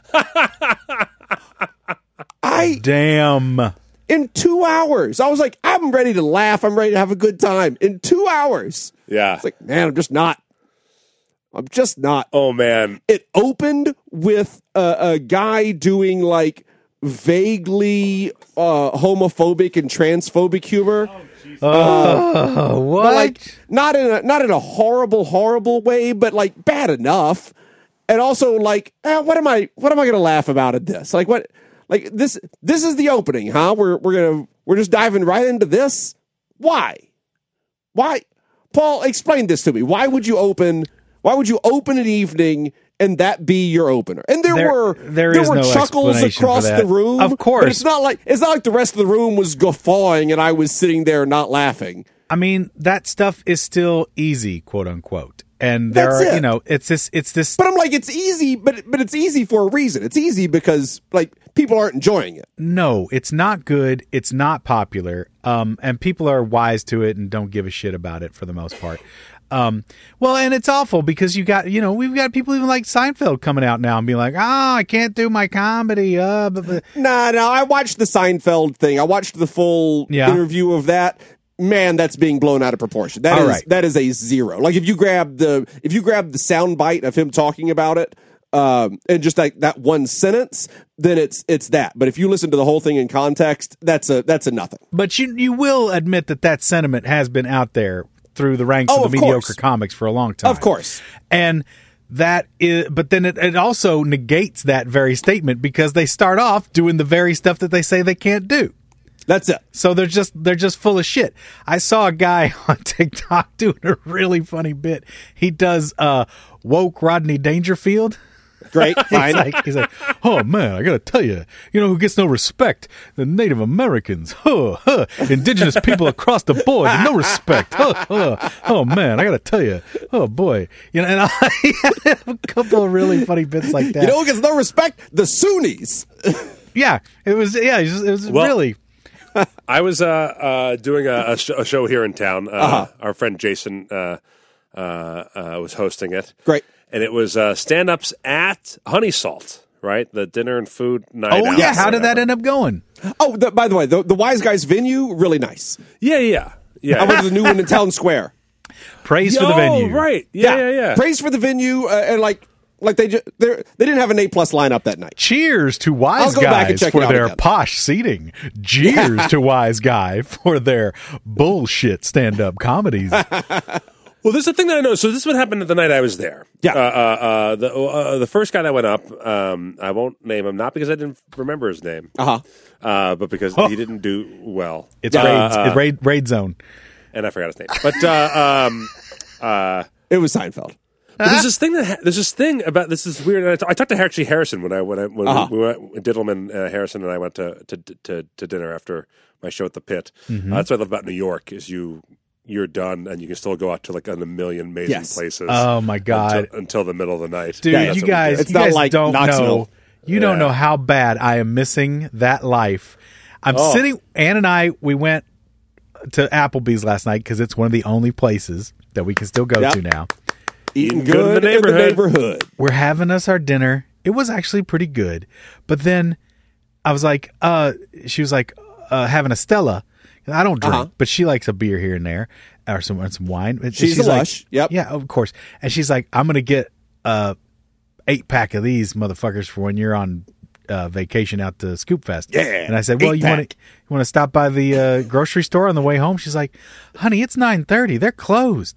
S2: I
S8: Damn!
S2: in two hours. I was like, I'm ready to laugh. I'm ready to have a good time. In two hours.
S3: Yeah.
S2: It's like, man, I'm just not. I'm just not.
S3: Oh man.
S2: It opened with a, a guy doing like vaguely uh, homophobic and transphobic humor.
S8: Oh, what?
S2: But like not in a not in a horrible, horrible way, but like bad enough. And also like, eh, what am I what am I gonna laugh about in this? Like what like this this is the opening, huh? We're we're gonna we're just diving right into this? Why? Why? Paul, explain this to me. Why would you open why would you open an evening and that be your opener? And there,
S8: There-
S2: were
S8: there
S2: there
S8: is
S2: were
S8: no
S2: chuckles
S8: explanation for
S2: across
S8: that.
S2: the room.
S8: Of course.
S2: But it's not like it's not like the rest of the room was guffawing and I was sitting there not laughing.
S8: I mean, that stuff is still easy, quote unquote. And there
S2: That's
S8: are,
S2: it.
S8: you know, it's this, it's this.
S2: But I'm like, it's easy, but but it's easy for a reason. It's easy because like people aren't enjoying it.
S8: No, it's not good. It's not popular. Um, and people are wise to it and don't give a shit about it for the most part. Um, well, and it's awful because you got, you know, we've got people even like Seinfeld coming out now and being like, oh, I can't do my comedy. Uh, but, but.
S2: Nah, no, I watched the Seinfeld thing. I watched the full
S8: Yeah.
S2: interview of that. Man, that's being blown out of proportion. That
S8: All
S2: is
S8: right.
S2: that is a zero. Like if you grab the if you grab the sound bite of him talking about it, um, and just like that one sentence, then it's it's that. But if you listen to the whole thing in context, that's a that's a nothing.
S8: But you you will admit that that sentiment has been out there through the ranks
S2: Oh,
S8: of the
S2: of
S8: mediocre
S2: course.
S8: comics for a long time.
S2: Of course.
S8: And that is, but then it, it also negates that very statement because they start off doing the very stuff that they say they can't do.
S2: That's it.
S8: So they're just they're just full of shit. I saw a guy on TikTok doing a really funny bit. He does uh, woke Rodney Dangerfield.
S2: Great, fine.
S8: He's like, he's like, oh man, I gotta tell you, you know who gets no respect? The Native Americans, huh, huh. Indigenous people across the board, no respect. Huh, huh. Oh man, I gotta tell you, oh boy, you know, and I had a couple of really funny bits like that.
S2: You know who gets no respect? The Sunnis.
S8: Yeah, it was. Yeah, it was, it was
S3: Well,
S8: really.
S3: I was uh, uh, doing a, a, sh- a show here in town. Uh,
S2: Uh-huh.
S3: Our friend Jason uh, uh, uh, was hosting it.
S2: Great.
S3: And it was uh, stand-ups at Honey Salt, right? The dinner and food night
S8: Oh
S3: out
S8: yeah,
S3: or
S8: how did that
S3: whatever.
S8: end up going?
S2: Oh, the, by the way, the, the Wise Guys venue, really nice.
S3: Yeah, yeah. Yeah.
S2: I went to the new one in Town Square.
S8: Praise for the
S3: Oh,
S8: venue,
S3: right. Yeah, yeah, yeah.
S2: Praise for the venue, uh, and like, like they just they they didn't have an A plus lineup that night.
S8: Cheers to Wise
S2: I'll go back and
S8: Guys
S2: check it
S8: for
S2: out
S8: their
S2: again.
S8: posh seating. Cheers to Wise Guy for their bullshit stand-up comedies.
S3: Well, there's a thing that I know. So this is what happened the night I was there.
S2: Yeah.
S3: Uh, uh, uh, the uh, the first guy that went up, um, I won't name him, not because I didn't remember his name,
S2: Uh-huh.
S3: uh, but because he didn't do well.
S8: It's
S3: Uh,
S8: raid,
S3: uh,
S8: it's raid, raid zone.
S3: and I forgot his name. But uh, um, uh,
S2: It was Seinfeld.
S3: but there's this thing that ha- there's this thing about this is weird. And I, t- I talked to actually Harrison when I when I when
S2: Uh-huh.
S3: we, we went Diddleman, uh, Harrison, and I went to to, to to dinner after my show at the Pit.
S8: Mm-hmm.
S3: Uh, that's what I love about New York is you you're done and you can still go out to like a million amazing
S2: Yes.
S3: places.
S8: Oh my god,
S3: Until, until the middle of the night,
S8: dude!
S2: Yeah,
S3: That's
S8: you
S3: what we
S8: guys,
S3: do.
S2: It's
S8: you
S2: not
S8: guys
S2: like
S8: don't
S2: Knoxville.
S8: know. You don't
S3: Yeah.
S8: know how bad I am missing that life. I'm
S3: Oh.
S8: sitting. Ann and I, we went to Applebee's last night because it's one of the only places that we can still go
S2: Yep.
S8: to now.
S2: Eating
S3: Eating good in
S2: good
S3: the
S2: in the
S3: neighborhood.
S2: neighborhood.
S8: We're having us our dinner. It was actually pretty good. But then I was like, uh, she was like, uh, having a Stella. I don't drink,
S2: Uh-huh.
S8: but she likes a beer here and there or some, or some wine. And
S2: She's a
S8: like,
S2: lush. Yep.
S8: Yeah, of course. And she's like, I'm going to get a eight pack of these motherfuckers for when you're on uh, vacation out to Scoop Fest.
S2: Yeah,
S8: And I said, well, you
S2: eight-pack.
S8: want to you want to stop by the uh, grocery store on the way home? She's like, honey, it's nine thirty. They're closed.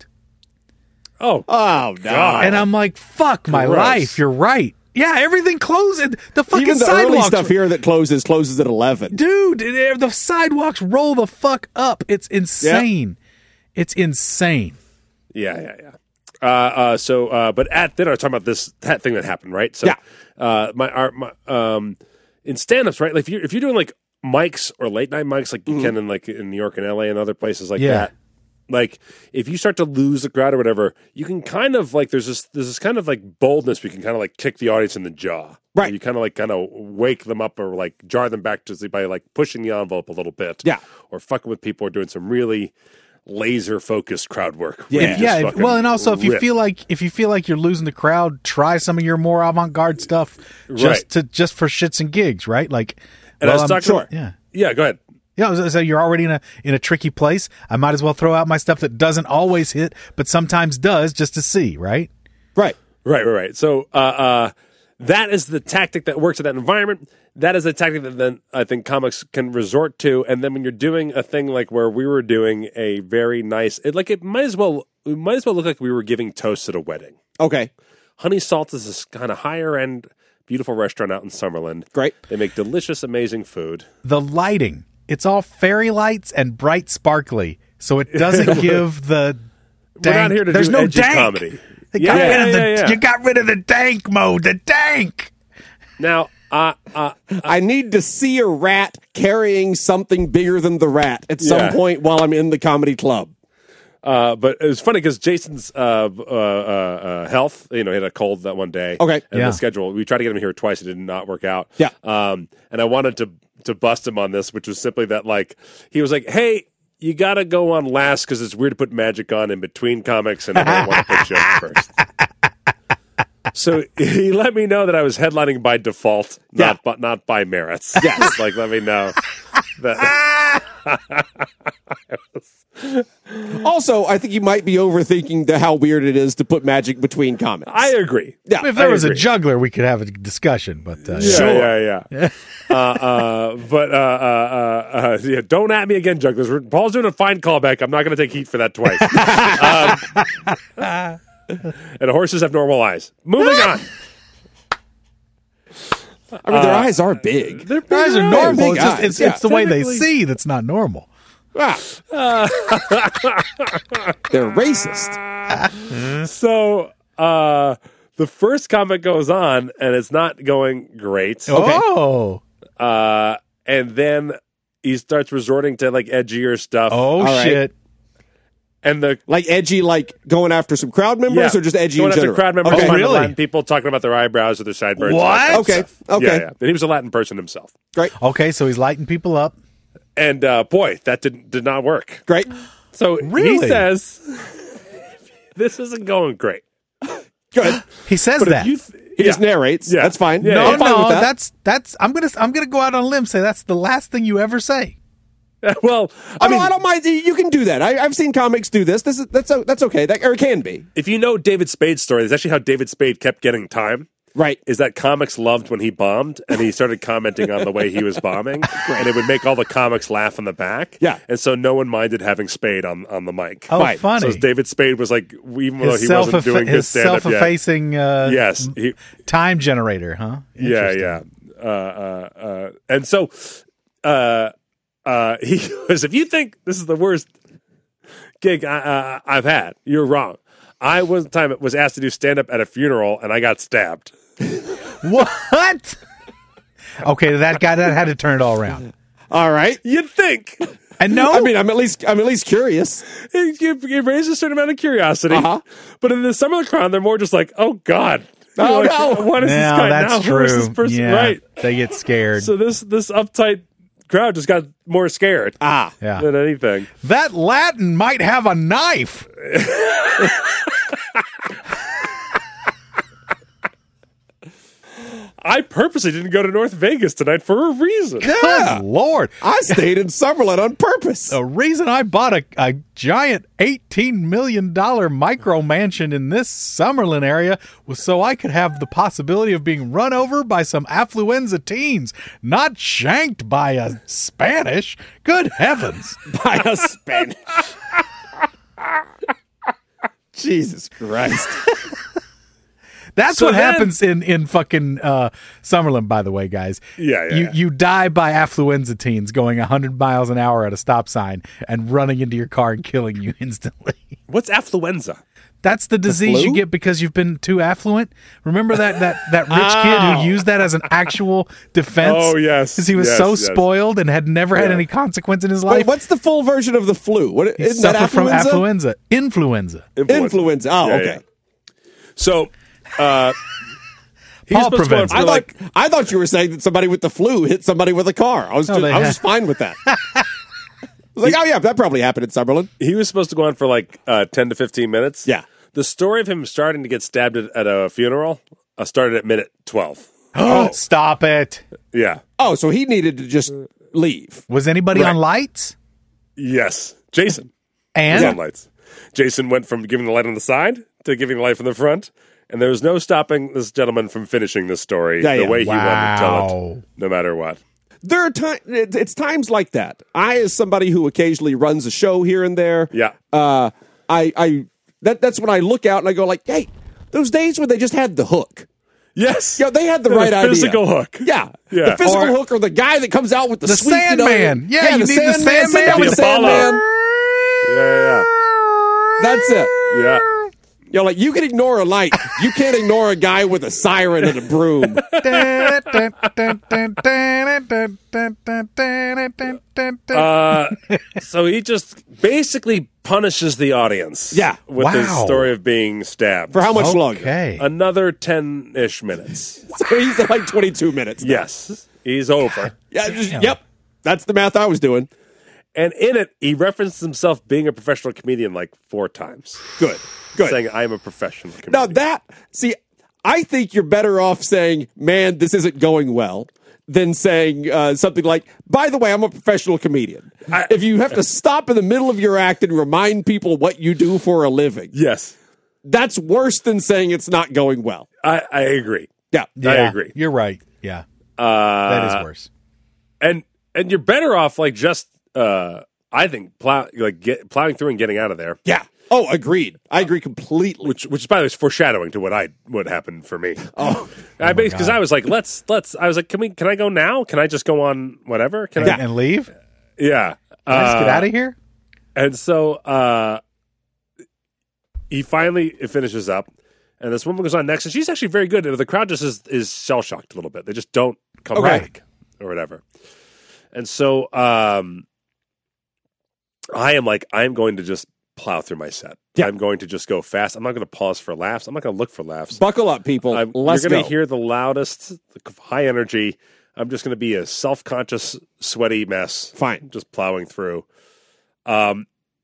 S3: Oh,
S2: Oh, no.
S3: God.
S8: And I'm like, fuck my
S3: Gross.
S8: life. You're right. Yeah, everything closes. The fucking
S2: Even the early
S8: sidewalks,
S2: stuff here that closes closes at eleven.
S8: dude. it- The sidewalks roll the fuck up. It's insane. It's insane.
S3: yeah, yeah, yeah. Uh, uh, so, uh, but at dinner, I was talking about this that thing that happened, right? So,
S2: Yeah.
S3: uh, my, our, my um, in stand-ups, right? Like if you're if you're doing like mics or late night mics, like you can in like in New York and L A and other places like
S8: Yeah.
S3: that. Like if you start to lose the crowd or whatever, you can kind of like there's this there's this kind of like boldness we can kind of like kick the audience in the jaw.
S2: Right.
S3: You kind of like kind of wake them up or like jar them back to sleep by like pushing the envelope a little bit.
S2: Yeah.
S3: Or fucking with people or doing some really laser focused crowd work.
S2: Yeah.
S3: where you
S8: If-
S3: just
S8: yeah. if-
S3: fucking
S8: well, and also if you
S3: rip.
S8: feel like if you feel like you're losing the crowd, try some of your more avant-garde stuff just
S3: Right.
S8: to just for shits and gigs, right? Like,
S3: And I
S8: well,
S3: was
S8: I'm-
S3: talking-
S8: yeah.
S3: Yeah, go ahead.
S8: Yeah, so so you're already in a in a tricky place. I might as well throw out my stuff that doesn't always hit, but sometimes does, just to see, right?
S2: Right.
S3: Right, right, right. So uh, uh, that is the tactic that works in that environment. That is the tactic that then I think comics can resort to. And then when you're doing a thing like where we were doing a very nice, it, like it might as well, it might as well look like we were giving toasts at a wedding.
S2: Okay.
S3: Honey Salt is this kind of higher end, beautiful restaurant out in Summerlin.
S2: Great.
S3: They make delicious, amazing food.
S8: The lighting, it's all fairy lights and bright sparkly, so it doesn't give the
S3: We're not
S8: dank-
S3: here to
S8: There's
S3: do
S8: no
S3: edgy
S8: dank.
S3: comedy.
S8: They
S3: Yeah,
S8: got
S3: yeah,
S8: rid of the,
S3: yeah, yeah.
S8: You got rid of the dank mode. The dank.
S3: Now, uh, uh,
S2: I need to see a rat carrying something bigger than the rat at some
S3: Yeah.
S2: point while I'm in the comedy club.
S3: Uh, but it was funny because Jason's uh, uh, uh, uh, health, you know, he had a cold that one day.
S2: Okay.
S3: And
S8: Yeah.
S3: the schedule, we tried to get him here twice. It did not work out.
S2: Yeah.
S3: Um, and I wanted to to bust him on this, which was simply that, like, he was like, hey, you got to go on last because it's weird to put magic on in between comics, and I don't want to put you up first. So he let me know that I was headlining by default, not
S2: Yeah.
S3: but not by merits.
S2: Yes.
S3: Like let me know that.
S2: Also, I think you might be overthinking the how weird it is to put magic between comics.
S3: I agree.
S2: yeah.
S8: If there
S3: I
S8: was
S3: agree.
S8: a juggler, we could have a discussion. But uh,
S3: Yeah,
S8: yeah.
S3: yeah, yeah. uh, uh, but uh, uh, uh, uh, yeah, don't at me again, jugglers. We're- Paul's doing a fine callback. I'm not going to take heat for that twice. um, and horses have normal eyes. Moving on.
S2: I mean, their eyes are big.
S3: Their
S8: Their eyes are
S3: big
S8: normal.
S2: big
S8: It's, just,
S2: eyes,
S8: it's,
S2: yeah.
S8: it's the way they
S3: Typically-
S8: see that's not normal.
S2: Ah. They're racist.
S3: So uh, the first comic goes on, and it's not going great.
S8: Oh.
S3: Uh, and then he starts resorting to like edgier stuff.
S8: Oh,
S2: right.
S8: shit.
S3: And the
S2: Like edgy, like going after some crowd members, or just edgy
S3: going
S2: in
S3: after
S2: general?
S3: crowd members,
S8: Oh,
S3: finding
S8: really?
S3: Latin people talking about their eyebrows or their sideburns. and
S8: What?
S3: that kind of
S2: Okay,
S3: stuff.
S2: okay.
S3: Yeah, yeah. And he was a Latin person himself.
S2: Great,
S8: Okay, so he's lighting people up.
S3: And uh, boy, that did did not work.
S2: great.
S3: So he
S8: Really?
S3: says, "This isn't going great."
S2: Good.
S8: He says
S3: But
S8: that.
S3: if you th-
S2: He
S3: yeah.
S2: just narrates.
S3: Yeah.
S2: That's fine.
S3: Yeah,
S8: no,
S2: I'm fine
S8: no,
S2: with that.
S8: that's that's. I'm gonna I'm gonna go out on a limb and say that's the last thing you ever say.
S3: Well,
S2: I,
S3: I mean,
S2: don't, I don't mind. You can do that. I, I've seen comics do this. This is that's that's okay. That or it can be.
S3: if you know David Spade's story, that's actually how David Spade kept getting time.
S2: Right.
S3: Is that comics loved when he bombed, and he started commenting on the way he was bombing, and it would make all the comics laugh in the back.
S2: Yeah.
S3: and so no one minded having Spade on, on the mic.
S8: Oh,
S2: Right.
S8: funny.
S3: So David Spade was like, even though
S8: his
S3: he wasn't
S8: self
S3: doing good
S8: his
S3: stand up yet.
S8: self-effacing uh,
S3: Yes, he,
S8: time generator, huh?
S3: yeah,
S8: Interesting.
S3: yeah, uh, uh, uh, and so uh, uh, he goes, if you think this is the worst gig I, uh, I've had, you're wrong. I one time was asked to do stand up at a funeral, and I got stabbed.
S8: What? Okay, that guy that had to turn it all around.
S2: All right.
S3: You'd think.
S8: And no,
S2: I mean, I'm at least I'm at least curious.
S3: It, it, it raises a certain amount of curiosity.
S2: Uh-huh.
S3: But in the Summer Crown, they're more just like, oh, God.
S2: Oh,
S3: You're
S2: no.
S3: like, what is
S8: no,
S3: this guy
S8: that's
S3: now?
S8: true.
S3: Who is this person?
S8: Yeah,
S3: Right.
S8: they get scared.
S3: So this this uptight crowd just got more scared
S2: Ah.
S8: yeah,
S3: than anything.
S8: that Latin might have a knife.
S3: I purposely didn't go to North Vegas tonight for a reason.
S8: Good Lord.
S2: I stayed in Summerlin on purpose.
S8: The reason I bought a, a giant eighteen million dollars micro mansion in this Summerlin area was so I could have the possibility of being run over by some affluenza teens, not shanked by a Spanish. Good heavens.
S2: By a Spanish. Jesus Christ.
S8: That's
S3: So
S8: what
S3: then-
S8: happens in, in fucking uh, Summerlin, by the way, guys.
S3: Yeah, yeah,
S8: You
S3: yeah.
S8: you die by affluenza teens going one hundred miles an hour at a stop sign and running into your car and killing you instantly.
S3: What's affluenza?
S8: That's the disease you
S2: flu?
S8: get because you've been too affluent. Remember that that, that rich kid
S2: Ow.
S8: who used that as an actual defense?
S3: Oh, yes.
S8: Because he was
S3: Yes,
S8: so
S3: yes.
S8: spoiled and had never had
S3: Yeah.
S8: any consequence in his
S2: Wait,
S8: life.
S2: what's the full version of the flu? What
S8: He
S2: isn't that
S8: suffered from
S2: affluenza?
S8: affluenza. Influenza.
S2: Influenza. Oh,
S3: Yeah,
S2: okay.
S3: yeah. So, uh, he
S8: Paul
S3: was supposed to go on
S8: prevents
S3: for
S2: I
S3: like,
S2: thought I thought you were saying that somebody with the flu hit somebody with a car. I was
S8: No,
S2: just,
S8: they
S2: I was
S8: had-
S2: just fine with that. I was like, oh yeah, that probably happened in Summerlin.
S3: he was supposed to go on for like uh, ten to fifteen minutes.
S2: Yeah.
S3: The story of him starting to get stabbed at, at a funeral uh, started at minute twelve.
S8: Oh, stop it.
S3: Yeah.
S2: Oh, so he needed to just leave.
S8: Was anybody
S3: Right.
S8: on lights?
S3: Yes. Jason.
S8: And
S3: was on lights. Jason went from giving the light on the side to giving the light from the front, and there was no stopping this gentleman from finishing the story
S2: Yeah,
S3: the
S2: yeah.
S3: way he wanted to tell
S8: Wow.
S3: it, no matter what.
S2: There are times it's times like that. I, as somebody who occasionally runs a show here and there,
S3: Yeah.
S2: uh, I, I that that's when I look out and I go like, hey, those days when they just had the hook.
S3: Yes.
S2: Yeah, they had the
S3: The
S2: right idea.
S3: physical hook.
S2: Yeah,
S3: Yeah.
S2: the physical
S8: Or-
S2: hook, or the guy that comes out with the,
S8: The
S2: sweep, you know,
S8: Sandman. Yeah, you
S2: the
S8: need the
S2: Sandman. Send out
S8: Sandman.
S2: the
S3: The Apollo.
S2: Sandman.
S3: Yeah,
S2: That's it.
S3: yeah, yeah.
S2: You know, like you can ignore a light, you can't ignore a guy with a siren and a broom.
S3: Uh, so he just basically punishes the audience.
S2: Yeah.
S3: With his
S8: Wow.
S3: story of being stabbed.
S2: For how much longer?
S8: Okay.
S3: Another ten-ish minutes.
S2: So he's at like twenty-two minutes.
S3: Yes. He's over.
S2: Yeah, just, yep. That's the math I was doing.
S3: And in it, he referenced himself being a professional comedian like four times.
S2: Good. Good.
S3: Saying, I am a professional comedian.
S2: Now that, see, I think you're better off saying, man, this isn't going well, than saying uh, something like, by the way, I'm a professional comedian.
S3: I,
S2: if you have to stop in the middle of your act and remind people what you do for a living,
S3: yes,
S2: that's worse than saying it's not going well.
S3: I, I agree.
S2: Yeah.
S8: Yeah,
S3: I agree.
S8: You're right. Yeah.
S3: Uh,
S8: That is worse.
S3: And and you're better off like just, uh, I think, plow, like get, plowing through and getting out of there.
S2: Yeah. Oh, agreed. I agree completely.
S3: Which, which by the way, is foreshadowing to what I what happened for me.
S2: Oh,
S3: I because I was like, let's let's. I was like, can we? Can I go now? Can I just go on whatever? Can
S8: And,
S3: I?
S8: and leave?
S3: Yeah.
S8: Let's
S3: Uh,
S8: get out of here?
S3: And so uh, he finally it finishes up, and this woman goes on next, and she's actually very good. And the crowd just is, is shell shocked a little bit. They just don't come
S2: Okay.
S3: back or whatever. And so um, I am like, I'm going to just plow through my set.
S2: Yeah.
S3: I'm going to just go fast. I'm not going to pause for laughs. I'm not going to look for laughs.
S2: buckle up, people.
S3: I'm,
S2: Let's
S3: you're going
S2: go.
S3: to hear the loudest, the high energy. I'm just going to be a self-conscious, sweaty mess.
S2: Fine.
S3: Just plowing through. Um,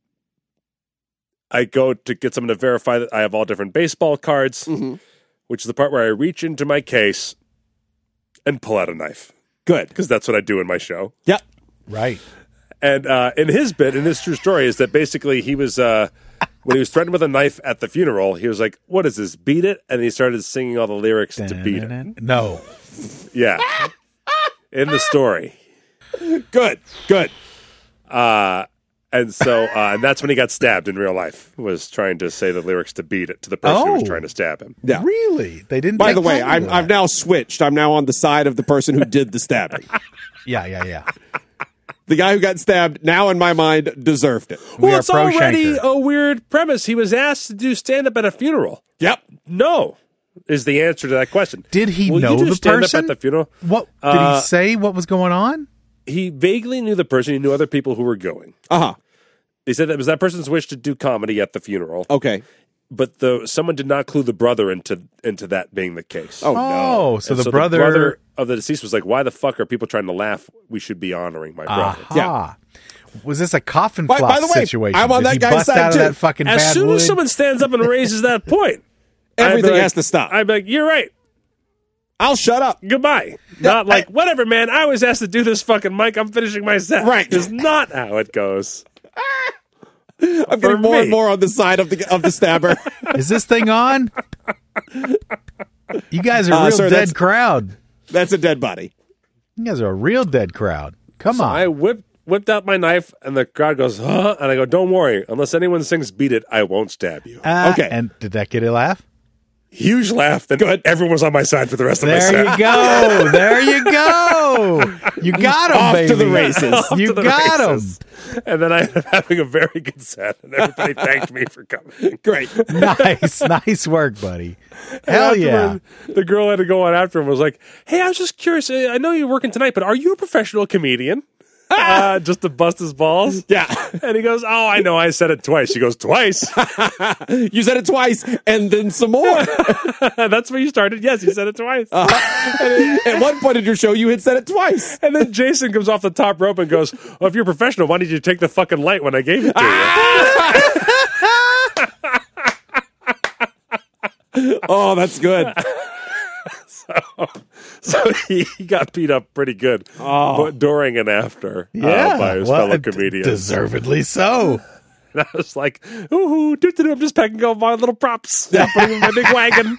S3: I go to get someone to verify that I have all different baseball cards,
S2: Mhm.
S3: which is the part where I reach into my case and pull out a knife.
S2: Good.
S3: Because that's what I do in my show.
S2: Yep.
S8: Right.
S3: And uh, in his bit, in his true story, is that basically he was, uh, when he was threatened with a knife at the funeral, he was like, what is this, Beat It? And he started singing all the lyrics to Beat It.
S8: No.
S3: Yeah. In the story.
S2: Good. Good.
S3: Uh, and so, uh, and that's when he got stabbed in real life, was trying to say the lyrics to Beat It to the person who was
S8: Oh.
S3: trying to stab him.
S2: Yeah.
S8: Really? They didn't
S2: By
S8: make
S2: the way,
S8: fun of
S2: I'm,
S8: that.
S2: I've now switched. I'm now on the side of the person who did the stabbing.
S8: Yeah, yeah, yeah.
S2: The guy who got stabbed, now in my mind, deserved it.
S8: We
S3: Well,
S8: are
S3: it's
S8: pro
S3: already
S8: Shanker.
S3: a weird premise. He was asked to do stand-up at a funeral.
S2: Yep.
S3: No, is the answer to that question.
S8: Did he
S3: Will
S8: know
S3: you do
S8: the
S3: stand-up
S8: person?
S3: at the funeral?
S8: What did
S3: Uh,
S8: he say? What was going on?
S3: He vaguely knew the person. He knew other people who were going.
S2: Uh-huh.
S3: He said that it was that person's wish to do comedy at the funeral,
S2: Okay.
S3: but the someone did not clue the brother into into that being the case.
S2: Oh, no.
S8: Oh, so
S3: And
S8: the
S3: so
S8: brother.
S3: the brother of the deceased was like, "Why the fuck are people trying to laugh? We should be honoring my brother."
S8: Aha. Was this a coffin
S2: By-
S8: flop
S2: by the way,
S8: situation?
S2: I'm on
S8: Did
S2: that
S8: he
S2: guy's
S8: bust
S2: side,
S8: out
S2: too.
S8: of that fucking
S3: As
S8: bad
S3: soon
S8: wood?
S3: as someone stands up and raises that point, I'd be
S2: Everything
S3: like-
S2: has to stop.
S3: I'd be like, "You're right.
S2: I'll shut up.
S3: Goodbye." Not like, whatever, man. I was asked to do this fucking mic. I'm finishing my set.
S2: Right.
S3: Is not how it goes.
S2: I'm
S3: For
S2: getting more
S3: me.
S2: and more on the side of the of the stabber.
S8: Is this thing on? You guys are a
S2: Uh,
S8: real
S2: sir,
S8: dead
S2: that's-
S8: crowd.
S2: That's a dead body.
S8: You guys are a real dead crowd. Come
S3: So
S8: on.
S3: I whipped whipped out my knife, and the crowd goes, "Huh?" And I go, "Don't worry. Unless anyone sings 'Beat It,' I won't stab you."
S8: Ah,
S2: Okay.
S8: And did that get a laugh?
S3: Huge laugh. Then
S2: Good.
S3: everyone was on my side for the rest of my
S8: There
S3: set.
S8: you go. There you go. You got him,
S2: Off
S8: baby.
S2: to the races.
S3: Off
S8: You
S3: to the
S8: got him.
S3: races. And then I ended up having a very good set, and everybody thanked me for coming.
S2: Great.
S8: Nice, nice work, buddy.
S3: And
S8: Hell yeah.
S3: afterward, the girl had to go on after him was like, "Hey, I was just curious. uh, I know you're working tonight, but are you a professional comedian?" uh, just to bust his balls.
S2: Yeah.
S3: And he goes, "Oh, I know. I said it twice." She goes, "Twice?"
S2: You said it twice and then some more.
S3: That's where you started. Yes, you said it twice.
S2: At one point in your show, you had said it twice.
S3: And then Jason comes off the top rope and goes, "Well, if you're a professional, why did you take the fucking light when I gave it to you?"
S2: Oh, that's good.
S3: so, so he, he got beat up pretty good,
S2: Oh.
S3: but during and after,
S8: Yeah.
S3: uh, by his
S8: well,
S3: fellow
S8: d-
S3: comedians.
S8: Deservedly so.
S3: And I was like, "Ooh, doo, doo, doo, I'm just packing up my little props, I'm putting them in my big wagon."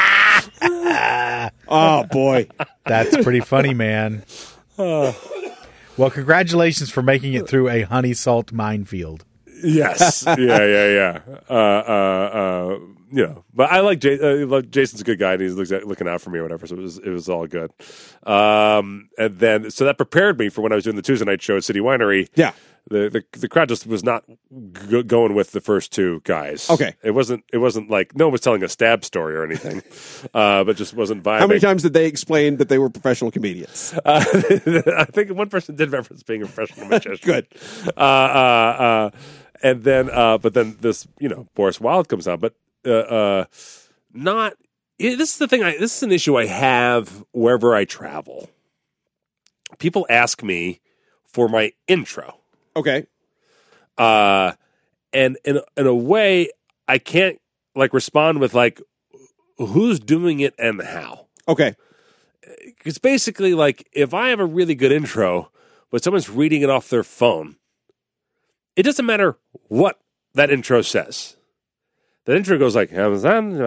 S2: Oh, boy.
S8: That's pretty funny, man. Well, congratulations for making it through a honey salt minefield.
S3: Yes, yeah, yeah, yeah. Uh, uh, uh, you know, but I like Jay, uh, like Jason's a good guy, and he's looks at, looking out for me or whatever. So it was it was all good. Um, and then so that prepared me for when I was doing the Tuesday night show at City Winery.
S2: Yeah.
S3: The, the the crowd just was not g- going with the first two guys.
S2: Okay.
S3: it wasn't it wasn't like no one was telling a stab story or anything, uh, but just wasn't vibing.
S2: How many times did they explain that they were professional comedians?
S3: Uh, I think one person did reference being a professional magician.
S2: Good.
S3: Uh, uh, uh, and then, uh, but then this, you know, Boris Wilde comes out, but uh, uh, not. It, this is the thing. I, this is an issue I have wherever I travel. People ask me for my intro.
S2: Okay.
S3: Uh, and in in a way, I can't like respond with like who's doing it and how.
S2: Okay.
S3: It's basically like if I have a really good intro, but someone's reading it off their phone, it doesn't matter what that intro says. The intro goes like, and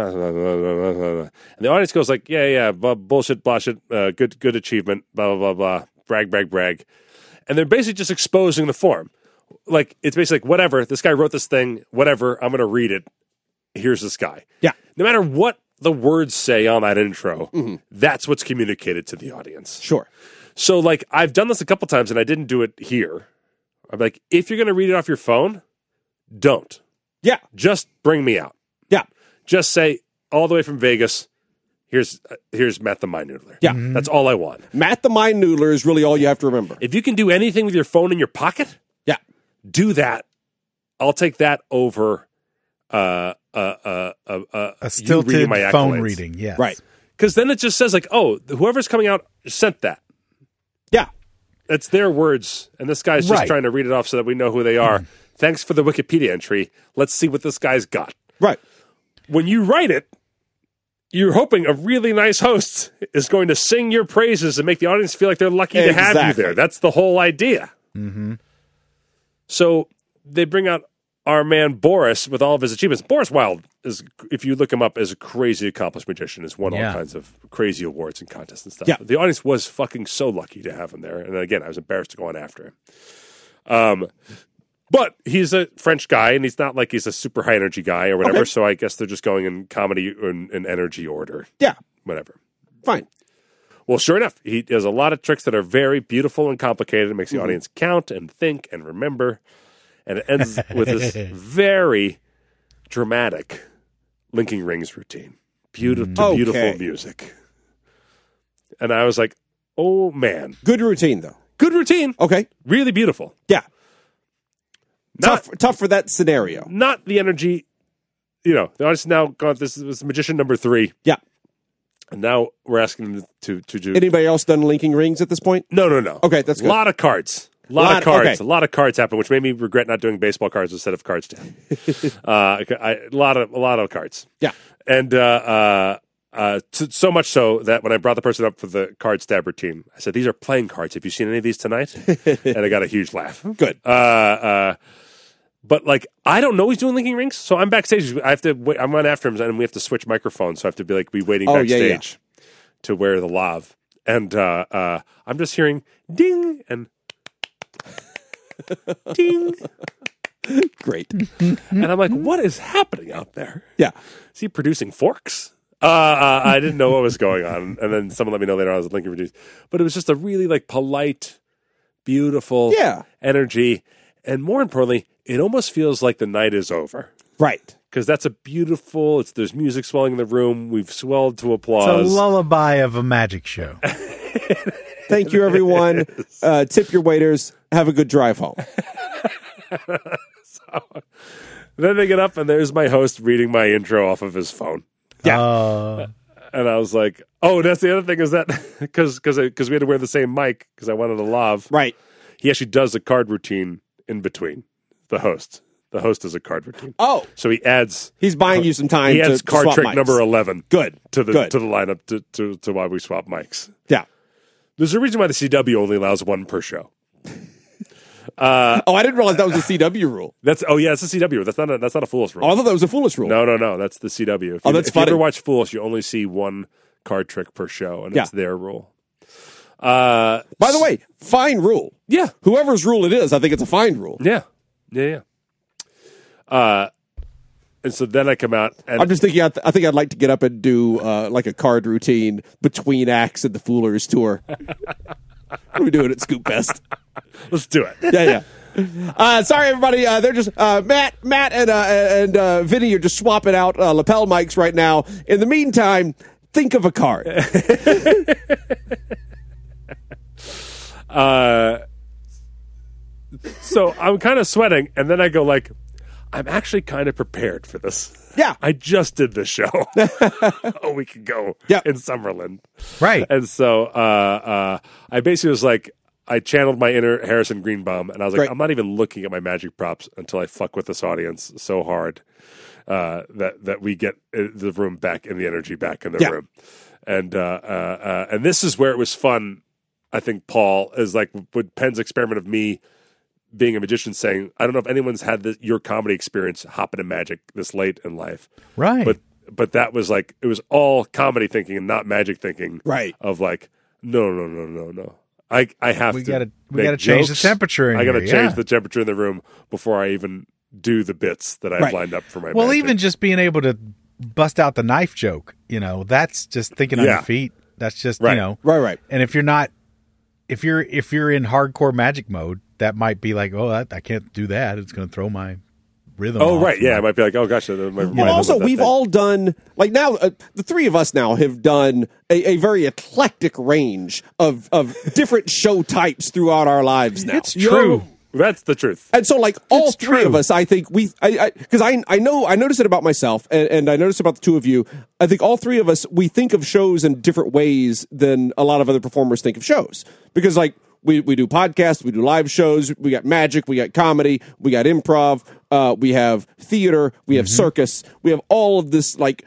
S3: the audience goes like, yeah, yeah, bu- bullshit, bullshit, uh, good, good achievement, blah, blah, blah, blah, brag, brag, brag. And they're basically just exposing the form. Like, it's basically like, whatever, this guy wrote this thing, whatever, I'm going to read it. Here's this guy.
S2: Yeah.
S3: No matter what the words say on that intro,
S2: mm-hmm.
S3: that's what's communicated to the audience.
S2: Sure.
S3: So, like, I've done this a couple times, and I didn't do it here. I'm like, if you're going to read it off your phone, don't.
S2: Yeah.
S3: Just bring me out.
S2: Yeah.
S3: Just say, all the way from Vegas, here's uh, here's Matt the Mind Noodler.
S2: Yeah.
S3: Mm-hmm. That's all I want.
S2: Matt the Mind Noodler is really all you have to remember.
S3: If you can do anything with your phone in your pocket,
S2: yeah,
S3: do that. I'll take that over uh, uh, uh, uh, uh,
S8: A stilted
S3: you reading my
S8: phone
S3: accolades.
S8: reading, yes.
S2: Right.
S3: Because then it just says, like, oh, whoever's coming out sent that.
S2: Yeah.
S3: It's their words, and this guy's just
S8: Right.
S3: trying to read it off so that we know who they are. Mm. Thanks for the Wikipedia entry. Let's see what this guy's got.
S2: Right.
S3: When you write it, you're hoping a really nice host is going to sing your praises and make the audience feel like they're lucky to have you
S2: Exactly.
S3: there. That's the whole idea.
S8: Mm-hmm.
S3: So they bring out our man Boris with all of his achievements. Boris Wilde is, if you look him up, is a crazy accomplished magician. Has won
S8: Yeah.
S3: all kinds of crazy awards and contests and stuff.
S2: Yeah.
S3: The audience was fucking so lucky to have him there. And again, I was embarrassed to go on after him. Um, but he's a French guy, and he's not like he's a super high energy guy or whatever.
S2: Okay.
S3: So I guess they're just going in comedy and, and energy order.
S2: Yeah.
S3: Whatever.
S2: Fine.
S3: Well, sure enough, he does a lot of tricks that are very beautiful and complicated. It makes the
S2: Mm-hmm.
S3: audience count and think and remember. And it ends with this very dramatic linking rings routine. Beautiful,
S2: Okay.
S3: beautiful music. And I was like, oh, man.
S2: Good routine, though.
S3: Good routine.
S2: Okay.
S3: Really beautiful.
S2: Yeah.
S3: Not,
S2: tough, tough for that scenario.
S3: not the energy, you know, the audience now got this, this magician number three.
S2: Yeah.
S3: And now we're asking them to, to do.
S2: Anybody else done linking rings at this point?
S3: No, no, no.
S2: Okay, that's good.
S3: A lot of cards. A lot,
S2: Lot-
S3: of cards.
S2: okay.
S3: A lot of cards happen, which made me regret not doing baseball cards instead of cards too. uh, I, a lot of a lot of cards.
S2: Yeah.
S3: And uh, uh, uh, t- so much so that when I brought the person up for the card stab routine, I said, "These are playing cards. Have you seen any of these tonight?" And I got a huge laugh.
S2: Good.
S3: Uh, uh, but like, I don't know he's doing linking rings, so I'm backstage. I have to. Wait, I'm on after him, and we have to switch microphones. So I have to be like, be waiting
S2: Oh, yeah,
S3: backstage to wear the lav, and uh, uh, I'm just hearing ding and. Ding.
S2: Great.
S3: And I'm like, what is happening out there?
S2: Yeah.
S3: Is he producing forks? Uh, uh, I didn't know what was going on. And then someone let me know later on I was linking reduced. But it was just a really like polite, beautiful
S2: Yeah.
S3: energy. And more importantly, it almost feels like the night is over.
S2: Right.
S3: Because that's a beautiful, it's there's music swelling in the room. We've swelled to
S8: It's
S3: applause.
S8: a lullaby of a magic show.
S2: Thank you, everyone. Uh, tip your waiters. Have a good drive home.
S3: So, then they get up and there's my host reading my intro off of his phone.
S2: Yeah.
S8: Uh,
S3: And I was like, oh, that's the other thing is that because because we had to wear the same mic because I wanted a lav.
S2: Right.
S3: He actually does a card routine in between the host. The host does a card routine.
S2: Oh,
S3: So he adds
S2: he's buying you some time
S3: he
S2: to,
S3: adds
S2: to
S3: card
S2: swap
S3: trick
S2: mics.
S3: number eleven
S2: Good.
S3: to the
S2: Good.
S3: to the lineup to, to, to why we swap mics.
S2: Yeah.
S3: There's a reason why the C W only allows one per show.
S2: Oh, I didn't realize that was a C W rule.
S3: That's oh yeah, it's the C W. That's not a, that's not a Foolish rule.
S2: Oh, I thought that was a foolish rule.
S3: No, no, no. That's the C W. If
S2: Oh,
S3: you,
S2: that's
S3: if you
S2: funny.
S3: ever watch Foolish, you only see one card trick per show, and
S2: Yeah.
S3: it's their rule. Uh,
S2: By the way, fine rule.
S3: yeah,
S2: Whoever's rule it is, I think it's a fine rule.
S3: yeah, yeah, yeah. Uh, and so then I come out, and
S2: I'm just thinking, I, th- I think I'd like to get up and do uh, like a card routine between acts and the Foolers tour. What are we doing at Scoop Fest?
S3: let's do it.
S2: Yeah, yeah. Uh, sorry, everybody. Uh, they're just uh, Matt, Matt, and uh, and uh, Vinny are just swapping out uh, lapel mics right now. In the meantime, think of a card.
S3: Uh, so I'm kind of sweating, and then I go like, I'm actually kind of prepared for this.
S2: Yeah.
S3: I just did this show a week ago
S2: Yeah.
S3: in Summerlin.
S8: right.
S3: And so uh, uh, I basically was like, I channeled my inner Harrison Greenbaum, and I was like,
S2: Great.
S3: I'm not even looking at my magic props until I fuck with this audience so hard uh, that that we get the room back and the energy back in the
S2: Yeah.
S3: room. And uh, uh, uh, and this is where it was fun. I think Paul is like with Penn's experiment of me being a magician, saying, I don't know if anyone's had this, your comedy experience hopping in magic this late in life,
S8: Right.
S3: But but that was like it was all comedy thinking and not magic thinking,
S2: Right.
S3: Of like no no no no no. I, I have
S8: We
S3: to
S8: gotta- we
S3: make
S8: gotta change the
S3: jokes.
S8: temperature in
S3: I got to
S8: here,
S3: change
S8: yeah.
S3: the temperature in the room before I even do the bits that I've
S2: Right.
S3: lined up for my
S8: well,
S3: magic.
S8: even just being able to bust out the knife joke, you know, that's just thinking on
S3: Yeah.
S8: your feet. That's just,
S3: Right.
S8: you know.
S2: Right, right.
S8: And if you're not, if you're if you're in hardcore magic mode, that might be like, oh, I, I can't do that. It's going to throw my rhythm.
S3: Oh
S8: off.
S3: right, yeah, it might be like, oh gosh, my, my
S2: Well, also, we've all done, like now, uh, the three of us now have done a, a very eclectic range of, of different show types throughout our lives now.
S8: It's true.
S3: That's the truth.
S2: And so, like, all
S8: It's
S2: three
S8: true.
S2: of us, I think we, I, because I, I, I know, I noticed it about myself, and, and I noticed about the two of you. I think all three of us, we think of shows in different ways than a lot of other performers think of shows. Because, like, we, we do podcasts, we do live shows, we got magic, we got comedy, we got improv, uh, we have theater, we have
S8: Mm-hmm.
S2: circus, we have all of this, like,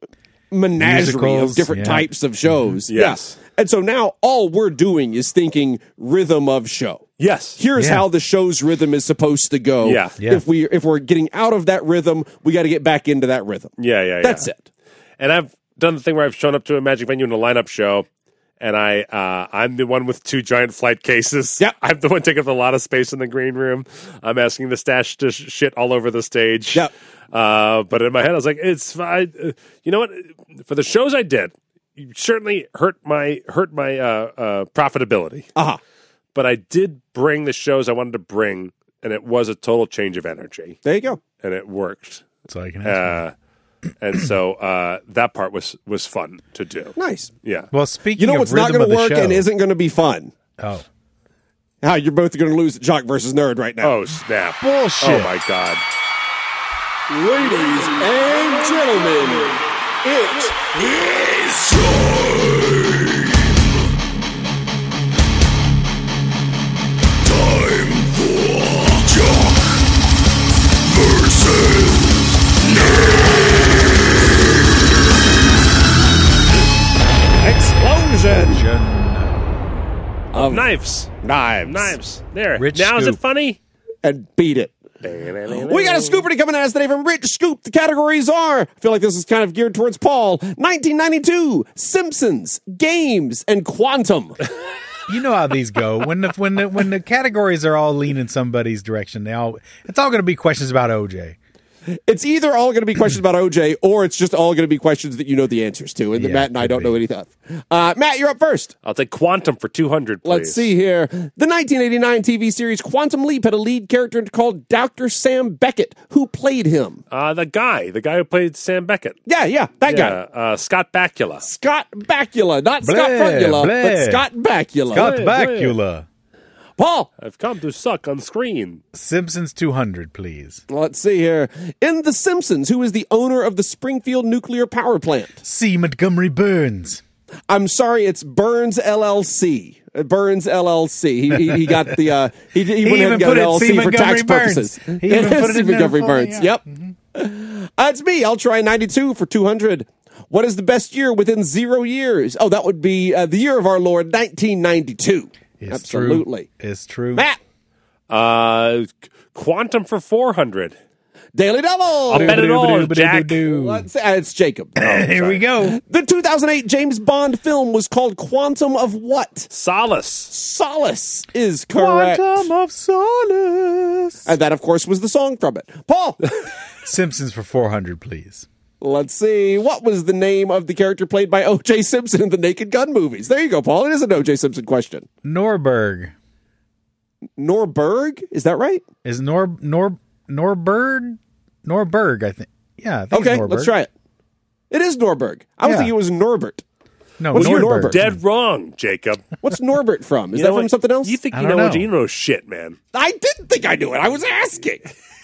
S2: menagerie
S8: Musicals,
S2: of different
S8: yeah.
S2: types of shows.
S3: Yes.
S2: Yeah. And so now all we're doing is thinking rhythm of show.
S3: Yes.
S2: Here's
S8: Yeah.
S2: how the show's rhythm is supposed to go.
S3: Yeah.
S8: Yeah.
S2: If we if we're getting out of that rhythm, we got to get back into that rhythm.
S3: Yeah, yeah, yeah.
S2: That's it.
S3: And I've done the thing where I've shown up to a magic venue in a lineup show, and I uh, I'm the one with two giant flight cases.
S2: Yep.
S3: I'm the one taking up a lot of space in the green room. I'm asking the stash to sh- shit all over the stage.
S2: Yep.
S3: Uh, but in my head, I was like, it's fine. Uh, you know what? For the shows I did, you certainly hurt my hurt my uh, uh, profitability.
S2: Uh-huh.
S3: But I did bring the shows I wanted to bring, and it was a total change of energy,
S2: There you go.
S3: and it worked.
S8: So I can ask
S3: Uh, and so uh, that part was was fun to do.
S2: Nice.
S3: Yeah.
S8: Well, speaking
S2: You know
S8: of
S2: what's not
S8: rhythm
S2: going
S8: of
S2: to
S8: the
S2: work
S8: show,
S2: and isn't going to be fun?
S8: oh
S2: How you're both going to lose at Jock versus Nerd right now.
S3: Oh snap!
S8: bullshit.
S3: Oh my god!
S2: Ladies and gentlemen, it is explosion of
S3: Knives,
S2: knives.
S3: knives. There.
S8: Rich
S3: now is it
S8: Scoop.
S3: funny?
S2: And beat it. We got a scooperty coming at us today from Rich Scoop. The categories are, I feel like this is kind of geared towards Paul, nineteen ninety-two, Simpsons, Games, and Quantum.
S8: You know how these go. When the when the when the categories are all leaning somebody's direction, they all it's all going to be questions about O J.
S2: It's either all going to be questions about O J, or it's just all going to be questions that you know the answers to, and that
S8: Yeah,
S2: Matt and I
S8: could
S2: don't
S8: be.
S2: know anything of. Uh, Matt, you're up first.
S3: I'll take Quantum for two hundred. Please.
S2: Let's see here. The nineteen eighty-nine T V series Quantum Leap had a lead character called Doctor Sam Beckett. Who played him?
S3: Uh, the guy, the guy who played Sam Beckett.
S2: Yeah, yeah, that
S3: Yeah,
S2: guy.
S3: uh, Scott Bakula.
S2: Scott Bakula. Not Scott
S8: Blair,
S2: Front-ula, but
S8: Blair.
S2: Scott Bakula.
S8: Scott
S3: Wait,
S8: Bakula.
S2: Paul.
S3: I've come to suck on screen.
S8: Simpsons two hundred, please.
S2: Let's see here. In The Simpsons, who is the owner of the Springfield nuclear power plant?
S8: C. Montgomery Burns.
S2: I'm sorry, it's Burns L L C. Uh, Burns L L C. He, he, he got the, uh, he, he, went ahead
S8: even
S2: and got
S8: put
S2: an
S8: it
S2: L L C
S8: C.
S2: for tax
S8: Montgomery Burns.
S2: purposes.
S8: He even put it
S2: C.
S8: in there
S2: Montgomery
S8: for-
S2: Burns.
S8: yeah.
S2: Yep. Uh, it's me. I'll try ninety-two for two hundred. What is the best year within zero years? Oh, that would be uh, the year of our Lord, nineteen ninety-two.
S8: It's
S2: Absolutely.
S8: True. It's true.
S2: Matt.
S3: Uh, Quantum for four hundred.
S2: Daily Double.
S3: I'll bet it all, Jack.
S2: Let's, uh, it's Jacob.
S8: Here we go.
S2: The two thousand eight James Bond film was called Quantum of what?
S3: Solace.
S2: Solace is correct.
S8: Quantum of Solace.
S2: And that, of course, was the song from it. Paul,
S8: Simpsons for four hundred, please.
S2: let's see. What was the name of the character played by O J Simpson in the Naked Gun movies? There you go, Paul. It is an O J Simpson question.
S8: Norberg.
S2: Norberg? Is that right?
S8: Is Nor Nor Norberg? Norberg, I think. Yeah, I think
S2: Okay,
S8: it's Norberg.
S2: let's try it. It is Norberg. I was
S8: Yeah.
S2: thinking it was Norbert.
S8: No,
S2: What's your
S8: Norberg.
S2: Norbert?
S3: Dead wrong, Jacob.
S2: What's Norbert from? Is
S3: You
S2: that
S3: know
S2: from
S3: what?
S2: something else?
S3: You think
S8: I
S3: you
S8: don't
S3: know, what
S8: know.
S3: you know shit, man.
S2: I didn't think I knew it. I was asking.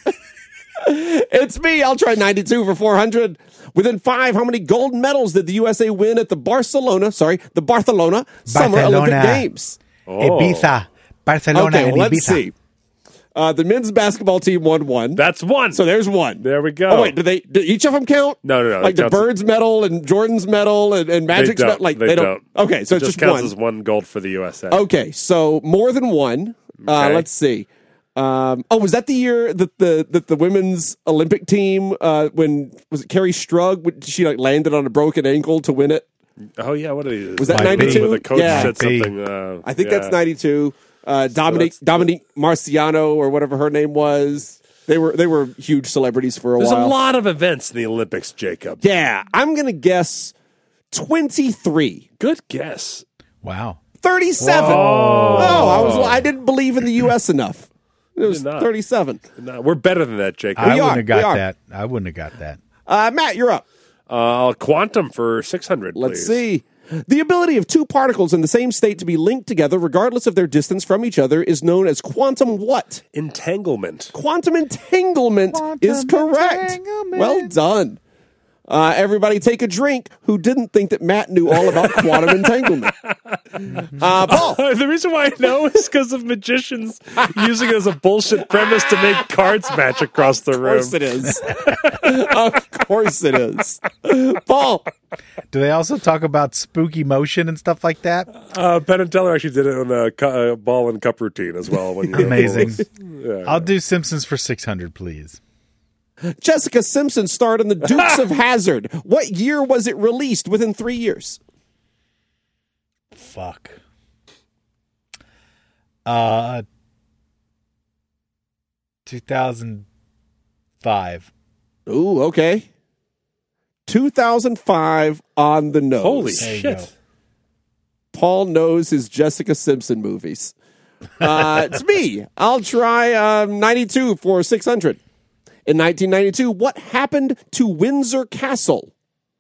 S2: It's me. I'll try ninety-two for four hundred. Within five, how many gold medals did the U S A win at the Barcelona, sorry, the Barcelona Summer
S8: Barcelona.
S2: Olympic Games?
S3: Oh.
S8: Ibiza. Barcelona
S2: Okay,
S8: and
S2: well, let's
S8: Ibiza.
S2: see. Uh, the men's basketball team won one.
S3: That's one.
S2: So there's one.
S3: There we go.
S2: Oh wait, do they? Do each of them count?
S3: No, no, no.
S2: Like
S3: It
S2: the
S3: counts-
S2: Birds medal and Jordan's medal and, and
S3: They
S2: Magic's
S3: don't.
S2: medal. Like
S3: they,
S2: they,
S3: don't.
S2: Okay, so
S3: it
S2: it's
S3: just
S2: just
S3: counts
S2: one.
S3: as one gold for the U S A.
S2: Okay, so more than one. Uh,
S3: Okay.
S2: let's see. Um, oh, was that the year that the that the women's Olympic team uh, when was it Carrie Strug? when She like landed on a broken ankle to win it.
S3: Oh yeah, what is
S2: Was that
S8: Might be.
S2: ninety-two?
S3: With the coach
S2: Yeah.
S3: said
S8: Might be.
S3: something. Uh,
S2: I think
S3: yeah.
S2: that's ninety-two. Uh, Dominique
S3: that's-
S2: Dominique Marciano or whatever her name was. They were they were huge celebrities for a
S3: There's
S2: while.
S3: a lot of events in the Olympics, Jacob.
S2: Yeah, I'm gonna guess twenty-three.
S3: Good guess.
S8: Wow.
S2: thirty-seven.
S3: Whoa.
S2: Oh, I was I didn't believe in the U S enough. It was
S3: Did not.
S2: thirty-seven.
S3: No, we're better than that, Jacob.
S8: I
S2: We
S8: wouldn't
S2: are,
S8: have got
S2: we are.
S8: that. I wouldn't have got that.
S2: Uh, Matt, you're up.
S3: Uh, quantum for six hundred.
S2: Let's
S3: please.
S2: see. The ability of two particles in the same state to be linked together regardless of their distance from each other is known as quantum what?
S3: Entanglement.
S2: Quantum entanglement
S8: Quantum
S2: is correct.
S8: entanglement.
S2: Well done. Uh, everybody take a drink who didn't think that Matt knew all about quantum entanglement. Uh, Paul.
S3: the reason why I know is because of magicians using it as a bullshit premise to make cards match across the
S2: Of
S3: room.
S2: course it is. Of course it is. Paul.
S8: Do they also talk about spooky motion and stuff like that?
S3: Uh, Penn and Teller actually did it on a, cu- a ball and cup routine as well. When you
S8: Amazing.
S3: Yeah.
S8: I'll do Simpsons for six hundred, please.
S2: Jessica Simpson starred in The Dukes of Hazzard. What year was it released within three years?
S8: Fuck. Uh, two thousand five.
S2: Ooh, okay. two thousand five on the nose.
S3: Holy
S8: There you
S3: shit.
S8: go.
S2: Paul knows his Jessica Simpson movies. Uh, it's me. I'll try um, ninety-two for six hundred. In nineteen ninety-two, what happened to Windsor Castle?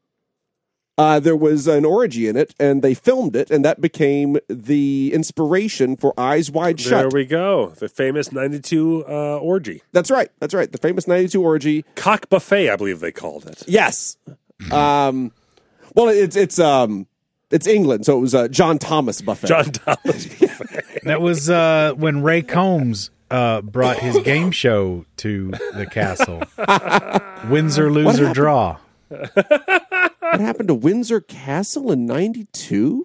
S2: Uh, there was an orgy in it, and they filmed it, and that became the inspiration for Eyes Wide
S3: There
S2: Shut.
S3: we go. The famous ninety-two uh, orgy.
S2: That's right. That's right. The famous ninety-two orgy.
S3: Cock buffet, I believe they called it.
S2: Yes. Um, well, it's it's um, it's England, so it was uh, John Thomas buffet.
S3: John Thomas buffet.
S8: That was uh, when Ray Combs uh, brought his game show to the castle. Windsor lose or draw.
S2: What happened to Windsor Castle in ninety-two?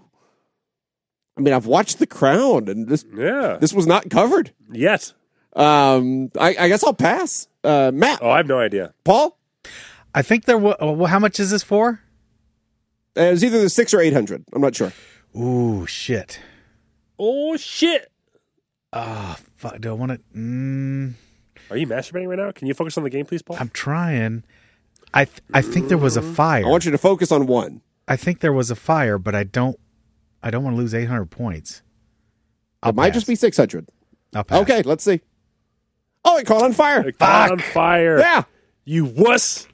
S2: I mean, I've watched The Crown, and this
S3: Yeah.
S2: this was not covered.
S3: Yet.
S2: Um, I, I guess I'll pass. Uh, Matt,
S3: Oh, I have no idea.
S2: Paul,
S8: I think there was. Well, how much is this for?
S2: uh, it was either the six or eight hundred. I'm not sure.
S8: Ooh, shit.
S3: Oh, shit.
S8: Ah, fuck. Do I want to? Mm,
S3: Are you masturbating right now? Can you focus on the game, please, Paul?
S8: I'm trying. I th- I think there was a fire.
S2: I want you to focus on one.
S8: I think there was a fire, but I don't. I don't want to lose eight hundred points. I'll
S2: It might
S8: pass.
S2: just be six hundred.
S8: I'll pass.
S2: Okay, let's see. Oh, it caught on fire.
S3: It caught on fire.
S2: Yeah.
S3: You wuss.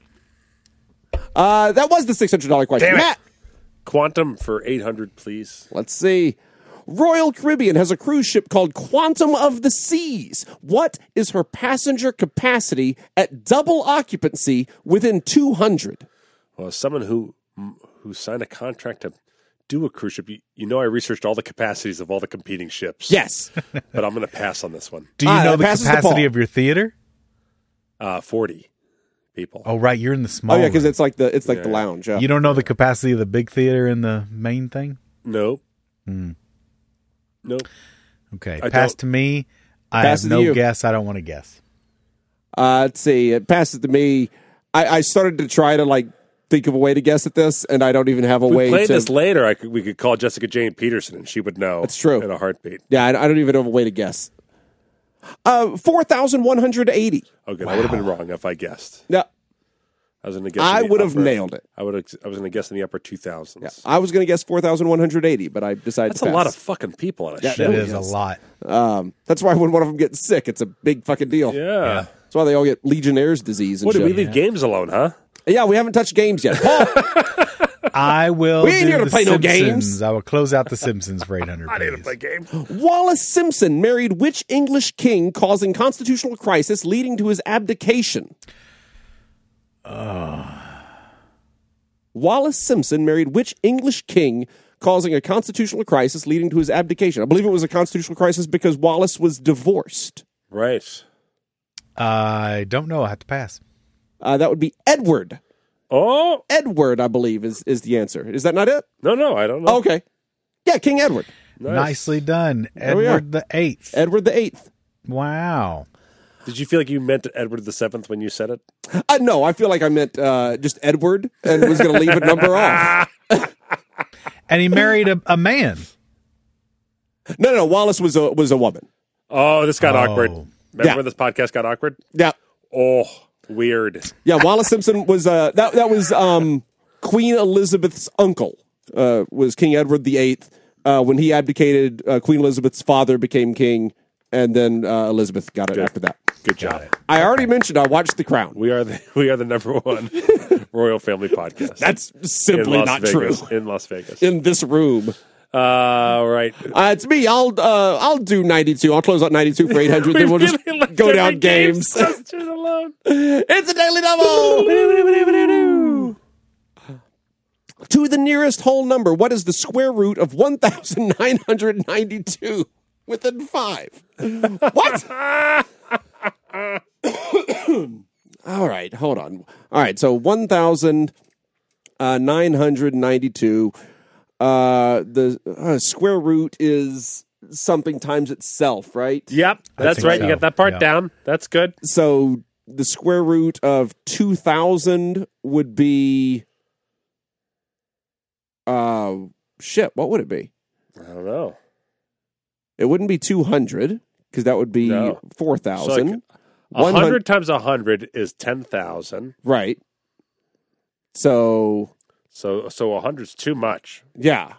S2: Uh, that was the six hundred dollars question.
S3: Damn it.
S2: Matt,
S3: Quantum for eight hundred, please.
S2: let's see. Royal Caribbean has a cruise ship called Quantum of the Seas. What is her passenger capacity at double occupancy within two hundred?
S3: Well, as someone who who signed a contract to do a cruise ship, you, you know I researched all the capacities of all the competing ships.
S2: Yes.
S3: But I'm going to pass on this one.
S8: Do you
S2: Ah,
S8: know
S2: that
S8: the
S2: passes to
S8: capacity
S2: Paul.
S8: of your theater?
S3: Uh, forty people.
S8: Oh, right. You're in the small.
S2: Oh yeah, because
S8: room.
S2: it's like the it's like the
S3: Yeah.
S2: lounge. Yeah.
S8: You don't know the capacity of the big theater in the main thing.
S3: No.
S8: Hmm.
S3: Nope.
S8: Okay,
S3: I
S8: pass
S3: don't-
S8: to me. I
S2: Pass
S8: have
S2: to
S8: no
S2: you.
S8: guess. I don't want to guess.
S2: Uh, let's see. It passes to me. I, I started to try to like think of a way to guess at this, and I don't even have a
S3: If we
S2: way
S3: played
S2: to.
S3: this later, I could, we could call Jessica Jane Peterson, and she would know.
S2: That's true.
S3: In a heartbeat.
S2: Yeah, I, I don't even have a way to guess. Uh, four thousand one hundred eighty.
S3: Oh, good. I would have been wrong if I guessed.
S2: Yeah,
S3: I was going to guess.
S2: I
S3: in the
S2: would have
S3: upper-
S2: nailed it.
S3: I would. Have, I was going to guess in the upper two thousands.
S2: Yeah, I was going to guess four thousand one hundred eighty, but I decided
S3: That's
S2: to
S3: a
S2: pass.
S3: lot of fucking people on a
S2: Yeah,
S3: ship.
S8: It
S2: really
S8: is a
S2: is.
S8: lot.
S2: Um, that's why when one of them gets sick, it's a big fucking deal.
S3: Yeah.
S2: That's why they all get Legionnaire's disease and
S3: What, did
S2: shit.
S3: we leave games alone, huh?
S2: Yeah, we haven't touched games yet. Paul,
S8: I will.
S2: We ain't
S8: do
S2: here to
S8: the
S2: play no
S8: Simpsons.
S2: games.
S8: I will close out the Simpsons for eight hundred.
S3: I didn't play games.
S2: Wallace Simpson married which English king, causing constitutional crisis leading to his abdication? Wallace Simpson married which English king, causing a constitutional crisis leading to his abdication. I believe it was a constitutional crisis because Wallace was divorced.
S3: Right.
S8: I don't know. I have to pass.
S2: Uh, that would be Edward.
S3: Oh,
S2: Edward, I believe, is, is the answer. Is that not it?
S3: no, no, I don't know.
S2: Oh, okay. Yeah, King Edward.
S3: Nice.
S8: Nicely done.
S2: There we are.
S8: Edward the Eighth.
S2: Edward the Eighth.
S8: Wow.
S3: Did you feel like you meant Edward the Seventh when you said it?
S2: Uh, no, I feel like I meant uh, just Edward and was going to leave a number off.
S8: And he married a, a man.
S2: No, no, no. Wallace was a was a woman.
S3: Oh, this got
S8: Oh.
S3: awkward. Remember
S2: Yeah.
S3: when this podcast got awkward?
S2: Yeah,
S3: Oh, weird.
S2: yeah. Wallace Simpson was uh, that that was um, Queen Elizabeth's uncle. Uh, was King Edward the Eighth. Uh, when he abdicated, uh, Queen Elizabeth's father became king, and then uh, Elizabeth got it
S3: Good.
S2: after that.
S3: Good job.
S2: I already mentioned I watched The Crown.
S3: We are the we are the number one royal family podcast.
S2: That's
S3: in
S2: simply
S3: Las
S2: not
S3: Vegas,
S2: true.
S3: in Las Vegas.
S2: In this room.
S3: Uh, all right.
S2: Uh, it's me. I'll uh, I'll do ninety-two. I'll close out ninety-two for eight hundred. Then we'll just
S3: Really left
S2: go
S3: every
S2: down
S3: game
S2: games.
S3: question alone.
S2: It's a daily double. To the nearest whole number, what is the square root of one thousand nine hundred ninety-two within five? What? All right, hold on. All right, so one thousand nine hundred ninety-two. Uh, the uh, square root is something times itself, right?
S3: Yep, that's
S8: think
S3: right.
S8: so.
S3: You got that part
S8: Yeah.
S3: down. That's good.
S2: So the square root of two thousand would be, uh, shit, what would it be?
S3: I don't know.
S2: It wouldn't be two hundred because that would be
S3: No.
S2: four
S3: So like,
S2: thousand.
S3: a hundred times a hundred is ten thousand.
S2: Right. So,
S3: So so a hundred's too much.
S2: yeah.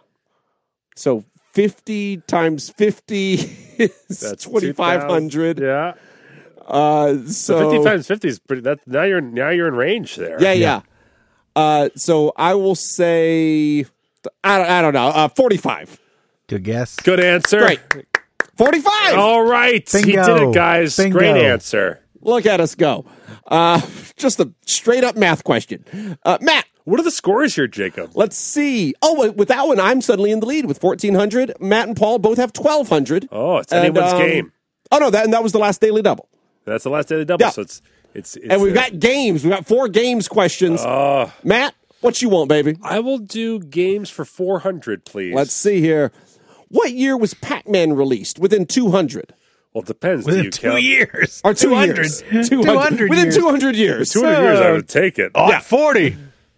S2: So fifty times fifty is
S3: That's
S2: twenty-five hundred.
S3: two thousand. Yeah.
S2: Uh,
S3: So,
S2: so
S3: fifty times fifty is pretty. That now you're now you're in range there.
S2: Yeah, yeah. Uh, so I will say, I don't, I don't know, uh, forty-five.
S8: Good guess.
S3: Good answer.
S2: Great. forty-five.
S3: All right. He
S8: Bingo.
S3: did it, guys.
S8: Bingo.
S3: Great answer.
S2: Look at us go. Uh, just a straight up math question. Uh, Matt,
S3: What are the scores here, Jacob?
S2: let's see. Oh, with- with that one, I'm suddenly in the lead with fourteen hundred. Matt and Paul both have twelve hundred.
S3: Oh, it's
S2: And,
S3: anyone's
S2: um,
S3: game.
S2: Oh, no, that, and that was the last daily double.
S3: That's the last daily double.
S2: Yeah.
S3: So it's it's, it's
S2: And we've
S3: uh,
S2: got games. We've got four games questions.
S3: Uh,
S2: Matt, what you want, baby?
S3: I will do games for four hundred, please.
S2: Let's see here. What year was Pac-Man released? Within two hundred.
S3: Well, it depends. Do
S8: Within
S3: you
S8: two
S3: count?
S8: years.
S2: Or two
S8: two hundred.
S2: years.
S8: two hundred
S2: Within
S8: years.
S2: two hundred years.
S3: two hundred years, I would take it.
S8: Oh, forty.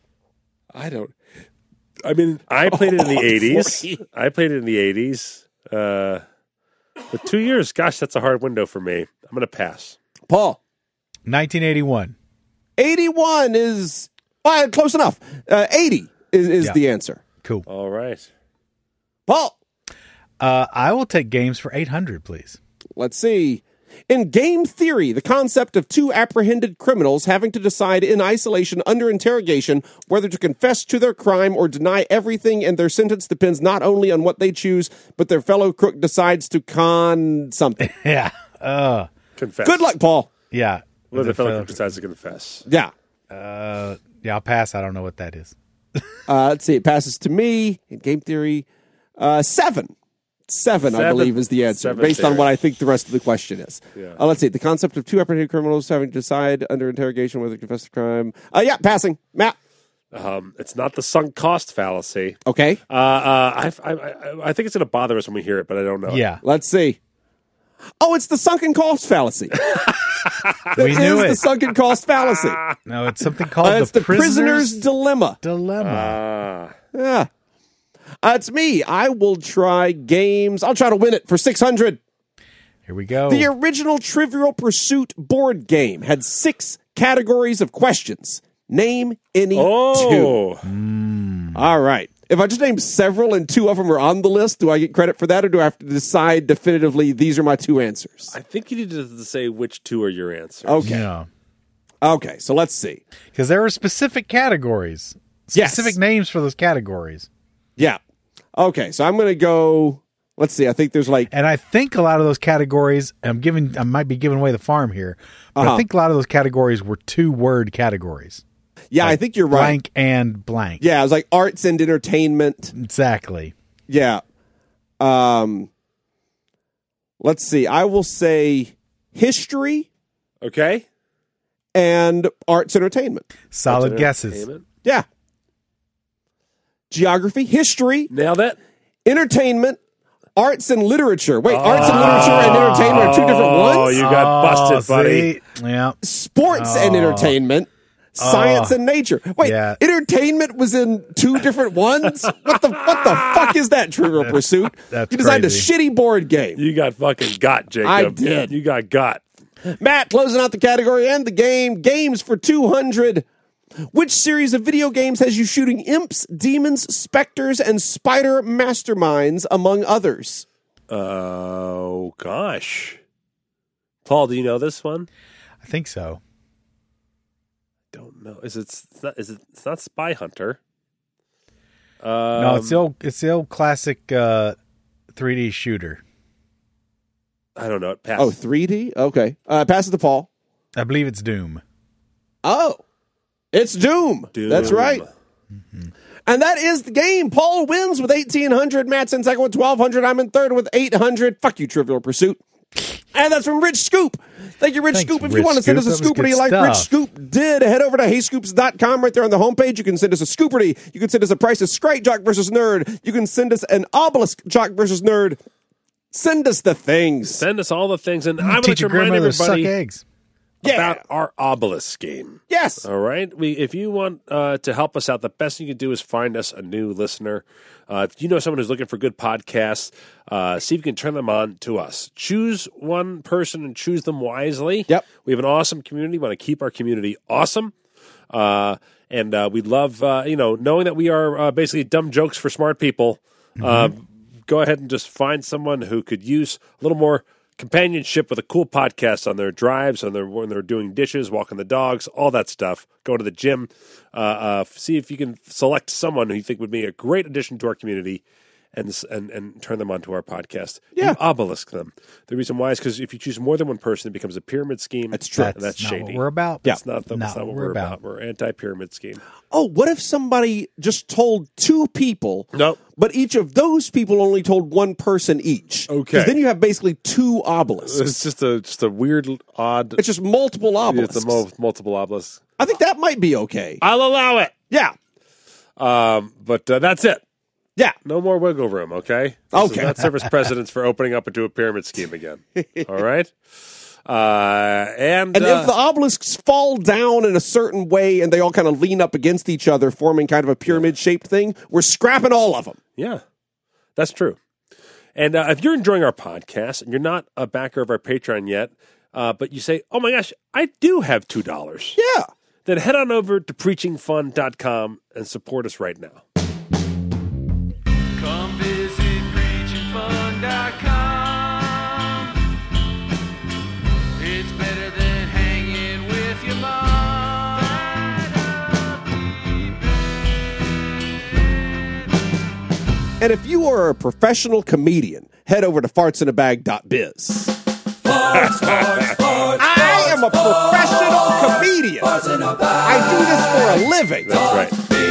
S3: I don't. I mean, I played it in the
S2: Oh,
S3: eighties.
S2: forty.
S3: I played it in the eighties. Uh, but two years, gosh, that's a hard window for me. I'm going to pass.
S2: Paul.
S8: nineteen eighty-one.
S2: eighty-one is well, close enough. Uh, eighty is, is
S8: Yeah.
S2: the answer.
S8: Cool.
S3: All right.
S2: Paul,
S8: Uh, I will take games for eight hundred, please.
S2: let's see. In game theory, the concept of two apprehended criminals having to decide in isolation under interrogation whether to confess to their crime or deny everything, and their sentence depends not only on what they choose, but their fellow crook decides to con something.
S8: Yeah. Uh,
S3: Confess.
S2: Good luck, Paul.
S8: yeah.
S3: Well, the
S8: The
S3: fellow
S8: fellow-
S3: decides to confess.
S2: Yeah.
S8: Uh, yeah, I'll pass. I don't know what that is.
S2: Uh, let's see. It passes to me in game theory. Uh, seven. Seven, I
S3: Seven.
S2: believe, is the answer,
S3: Seven
S2: based on
S3: theory.
S2: what I think the rest of the question is.
S3: Yeah.
S2: Uh, let's see. The concept of two apprehended criminals having to decide under interrogation whether to confess the crime. Uh, yeah, passing. Matt.
S3: Um, it's not the sunk cost fallacy.
S2: Okay.
S3: Uh, uh, I, I, I, I think it's going to bother us when we hear it, but I don't know.
S8: Yeah.
S2: Let's see. Oh, it's the sunken cost fallacy.
S8: We
S2: It
S8: knew
S2: is
S8: it.
S2: the sunken cost fallacy.
S8: No, it's something called
S2: Uh, it's
S8: the,
S2: the prisoner's,
S8: prisoner's
S2: dilemma.
S8: dilemma.
S3: Ah.
S2: Yeah. Uh, it's me. I will try games. I'll try to win it for six hundred.
S8: Here we go.
S2: The original Trivial Pursuit board game had six categories of questions. Name any
S3: Oh.
S2: two. All right. If I just name several and two of them are on the list, do I get credit for that, or do I have to decide definitively these are my two answers?
S3: I think you need to say which two are your answers.
S2: Okay.
S8: Yeah.
S2: Okay, so let's see.
S8: Because there are specific categories,
S2: Yes.
S8: specific names for those categories.
S2: Yeah. Okay, so I'm going to go. Let's see. I think there's like.
S8: And I think a lot of those categories, I'm giving, I might be giving away the farm here, but
S2: Uh-huh.
S8: I think a lot of those categories were two word categories.
S2: Yeah,
S8: Like
S2: I think you're right.
S8: Blank and blank.
S2: Yeah, it was like arts and entertainment.
S8: Exactly.
S2: Yeah. Um, let's see. I will say history
S3: Okay.
S2: and arts entertainment.
S8: Solid
S3: Arts
S8: guesses.
S3: entertainment.
S2: Yeah. Geography, history,
S3: Nailed it.
S2: entertainment, arts and literature. Wait, arts and literature and entertainment are two different
S3: Oh,
S2: ones?
S3: you got busted, buddy.
S8: See? Yeah.
S2: Sports and entertainment, science and nature. Wait,
S8: Yeah.
S2: entertainment was in two different ones? What the what the fuck is that, Trivial Pursuit?
S8: That's
S2: you designed
S8: crazy.
S2: a shitty board game.
S3: You got fucking got, Jacob.
S2: I did.
S3: You got got.
S2: Matt, closing out the category and the game. Games for two hundred. Which series of video games has you shooting imps, demons, specters, and spider masterminds, among others?
S3: Oh, gosh. Paul, do you know this one?
S8: I think so.
S3: Don't know. Is it? It's not. Is it? It's not Spy Hunter. Um,
S8: No, it's the old, it's the old classic uh, three D shooter.
S3: I don't know. It passed.
S2: Oh, three D? Okay. Uh, pass it to Paul.
S8: I believe it's Doom.
S2: Oh, it's Doom.
S3: Doom.
S2: That's right. And that is the game. Paul wins with eighteen hundred. Matt's in second with twelve hundred. I'm in third with eight hundred. Fuck you, Trivial Pursuit. And that's from Rich Scoop. Thank you, Rich
S8: Thanks,
S2: Scoop. If you
S8: Rich
S2: want to send us
S8: Scoop.
S2: a
S8: That was
S2: scooperty
S8: good
S2: like
S8: stuff.
S2: Rich Scoop did, head over to hey scoops dot com. Right there on the homepage, you can send us a scooperty. You can send us a Price is Right Jock versus Nerd. You can send us an Obelisk Jock versus Nerd. Send us the things.
S3: Send us all the things, and I would like
S8: Teach
S3: to
S8: your
S3: remind
S8: grandmother to suck
S3: everybody
S8: eggs.
S2: Yeah.
S3: about our Obelisk game.
S2: Yes.
S3: All right. We, if you want uh, to help us out, the best thing you can do is find us a new listener. Uh, if you know someone who's looking for good podcasts, uh, see if you can turn them on to us. Choose one person and choose them wisely.
S2: Yep.
S3: We have an awesome community. We want to keep our community awesome. Uh, and uh, we love, uh, you know, knowing that we are uh, basically dumb jokes for smart people. Uh, go ahead and just find someone who could use a little more companionship with a cool podcast on their drives, on their when they're doing dishes, walking the dogs, all that stuff. Go to the gym. Uh, uh, see if you can select someone who you think would be a great addition to our community, and and and turn them onto our podcast.
S2: Yeah.
S3: You obelisk them. The reason why is because if you choose more than one person, it becomes a pyramid scheme.
S2: That's true.
S3: And that's
S8: not
S3: shady.
S8: what we're about.
S2: Yeah.
S3: That's not, the, that's not what we're about. We're anti-pyramid scheme.
S2: Oh, what if somebody just told two people,
S3: Nope.
S2: but each of those people only told one person each?
S3: Okay.
S2: Because then you have basically two obelisks.
S3: It's just a just a weird, odd.
S2: It's just multiple obelisks.
S3: It's a mul- multiple obelisks.
S2: I think that might be okay.
S3: I'll allow it.
S2: Yeah.
S3: Um, but uh, that's it.
S2: Yeah.
S3: No more wiggle room, okay? This
S2: Okay.
S3: is not service precedence for opening up into a pyramid scheme again. All right? Uh, and
S2: And
S3: uh,
S2: if the obelisks fall down in a certain way and they all kind of lean up against each other, forming kind of a pyramid-shaped thing, we're scrapping all of them.
S3: yeah, that's true. And uh, if you're enjoying our podcast and you're not a backer of our Patreon yet, uh, but you say, oh my gosh, I do have two dollars,
S2: Yeah.
S3: then head on over to preaching fun dot com and support us right now.
S9: Come visit preaching fun dot com. It's better than hanging with your mom.
S2: And if you are a professional comedian, head over to farts in a bag dot biz. I am a professional comedian. I do this for a living.
S3: That's right.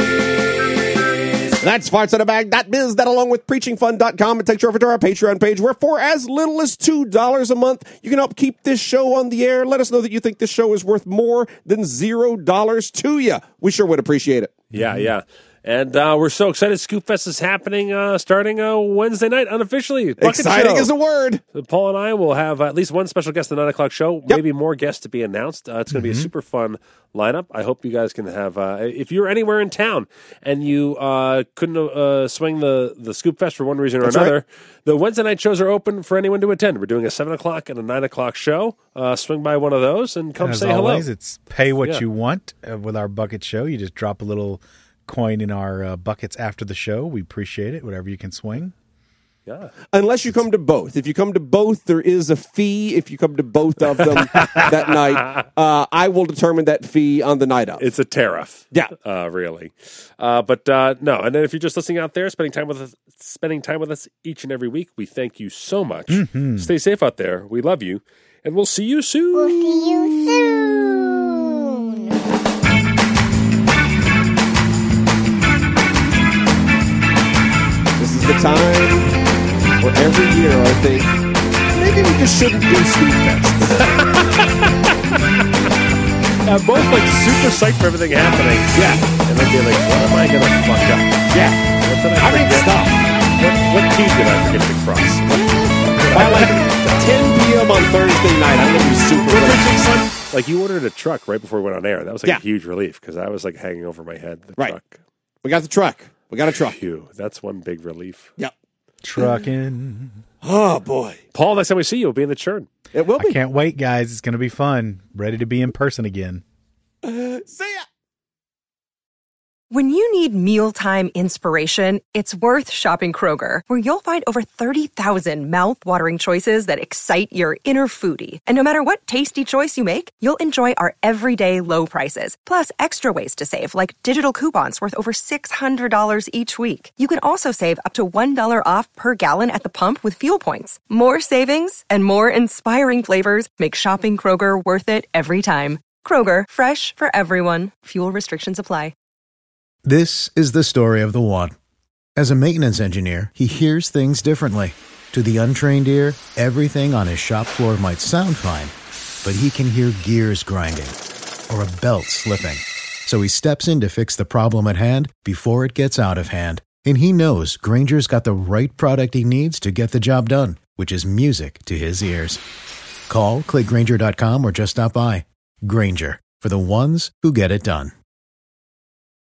S2: That's farts in a bag dot biz. That along with preaching fun dot com, it takes you over to our Patreon page where for as little as two dollars a month, you can help keep this show on the air. Let us know that you think this show is worth more than zero dollars to you. We sure would appreciate it.
S3: Yeah, yeah. And uh, we're so excited. Scoop Fest is happening uh, starting uh, Wednesday night unofficially. Bucket
S2: Exciting
S3: show.
S2: is a word.
S3: Paul and I will have at least one special guest at the nine o'clock show,
S2: Yep.
S3: maybe more guests to be announced. Uh, it's going to be
S8: Mm-hmm.
S3: a super fun lineup. I hope you guys can have, uh, if you're anywhere in town and you uh, couldn't uh, swing the, the Scoop Fest for one reason or
S2: That's
S3: another,
S2: right.
S3: the Wednesday night shows are open for anyone to attend. We're doing a seven o'clock and a nine o'clock show. Uh, swing by one of those and come
S8: And as
S3: say
S8: always,
S3: hello.
S8: it's pay what
S3: Yeah.
S8: you want uh, with our bucket show. You just drop a little coin in our uh, buckets after the show. We appreciate it, whatever you can swing.
S3: Yeah.
S2: Unless you come to both. If you come to both, there is a fee. If you come to both of them that night, uh, I will determine that fee on the night of.
S3: It's a tariff.
S2: Yeah.
S3: Uh, really. Uh, but uh, no, and then if you're just listening out there, spending time with us, spending time with us each and every week, we thank you so much.
S8: Mm-hmm.
S3: Stay safe out there. We love you, and we'll see you soon.
S6: We'll see you soon.
S2: a time where every year I think, maybe we just shouldn't do Speed Fests.
S3: I'm both like super psyched for everything happening.
S2: Yeah.
S3: And then be like, what am I going to fuck up?
S2: Yeah.
S3: What did I
S2: I mean,
S3: forget?
S2: stop.
S3: What, what key did I forget to cross?
S2: By like ten p.m. on Thursday night, I'm going to be super late.
S3: Like you ordered a truck right before we went on air. That was like
S2: Yeah.
S3: a huge relief because I was like hanging over my head. The
S2: Right.
S3: truck.
S2: We got the truck. We got a truck.
S3: Phew, that's one big relief.
S2: Yep.
S8: Trucking.
S2: Oh, boy.
S3: Paul, next time we see you, we'll be in the churn.
S2: It will
S8: I
S2: be.
S8: can't wait, guys. It's going to be fun. Ready to be in person again.
S2: See ya.
S1: When you need mealtime inspiration, it's worth shopping Kroger, where you'll find over thirty thousand mouth-watering choices that excite your inner foodie. And no matter what tasty choice you make, you'll enjoy our everyday low prices, plus extra ways to save, like digital coupons worth over six hundred dollars each week. You can also save up to one dollar off per gallon at the pump with fuel points. More savings and more inspiring flavors make shopping Kroger worth it every time. Kroger, fresh for everyone. Fuel restrictions apply.
S5: This is the story of the one. As a maintenance engineer, he hears things differently. To the untrained ear, everything on his shop floor might sound fine, but he can hear gears grinding or a belt slipping. So he steps in to fix the problem at hand before it gets out of hand. And he knows Grainger's got the right product he needs to get the job done, which is music to his ears. Call, click Grainger dot com, or just stop by. Grainger, for the ones who get it done.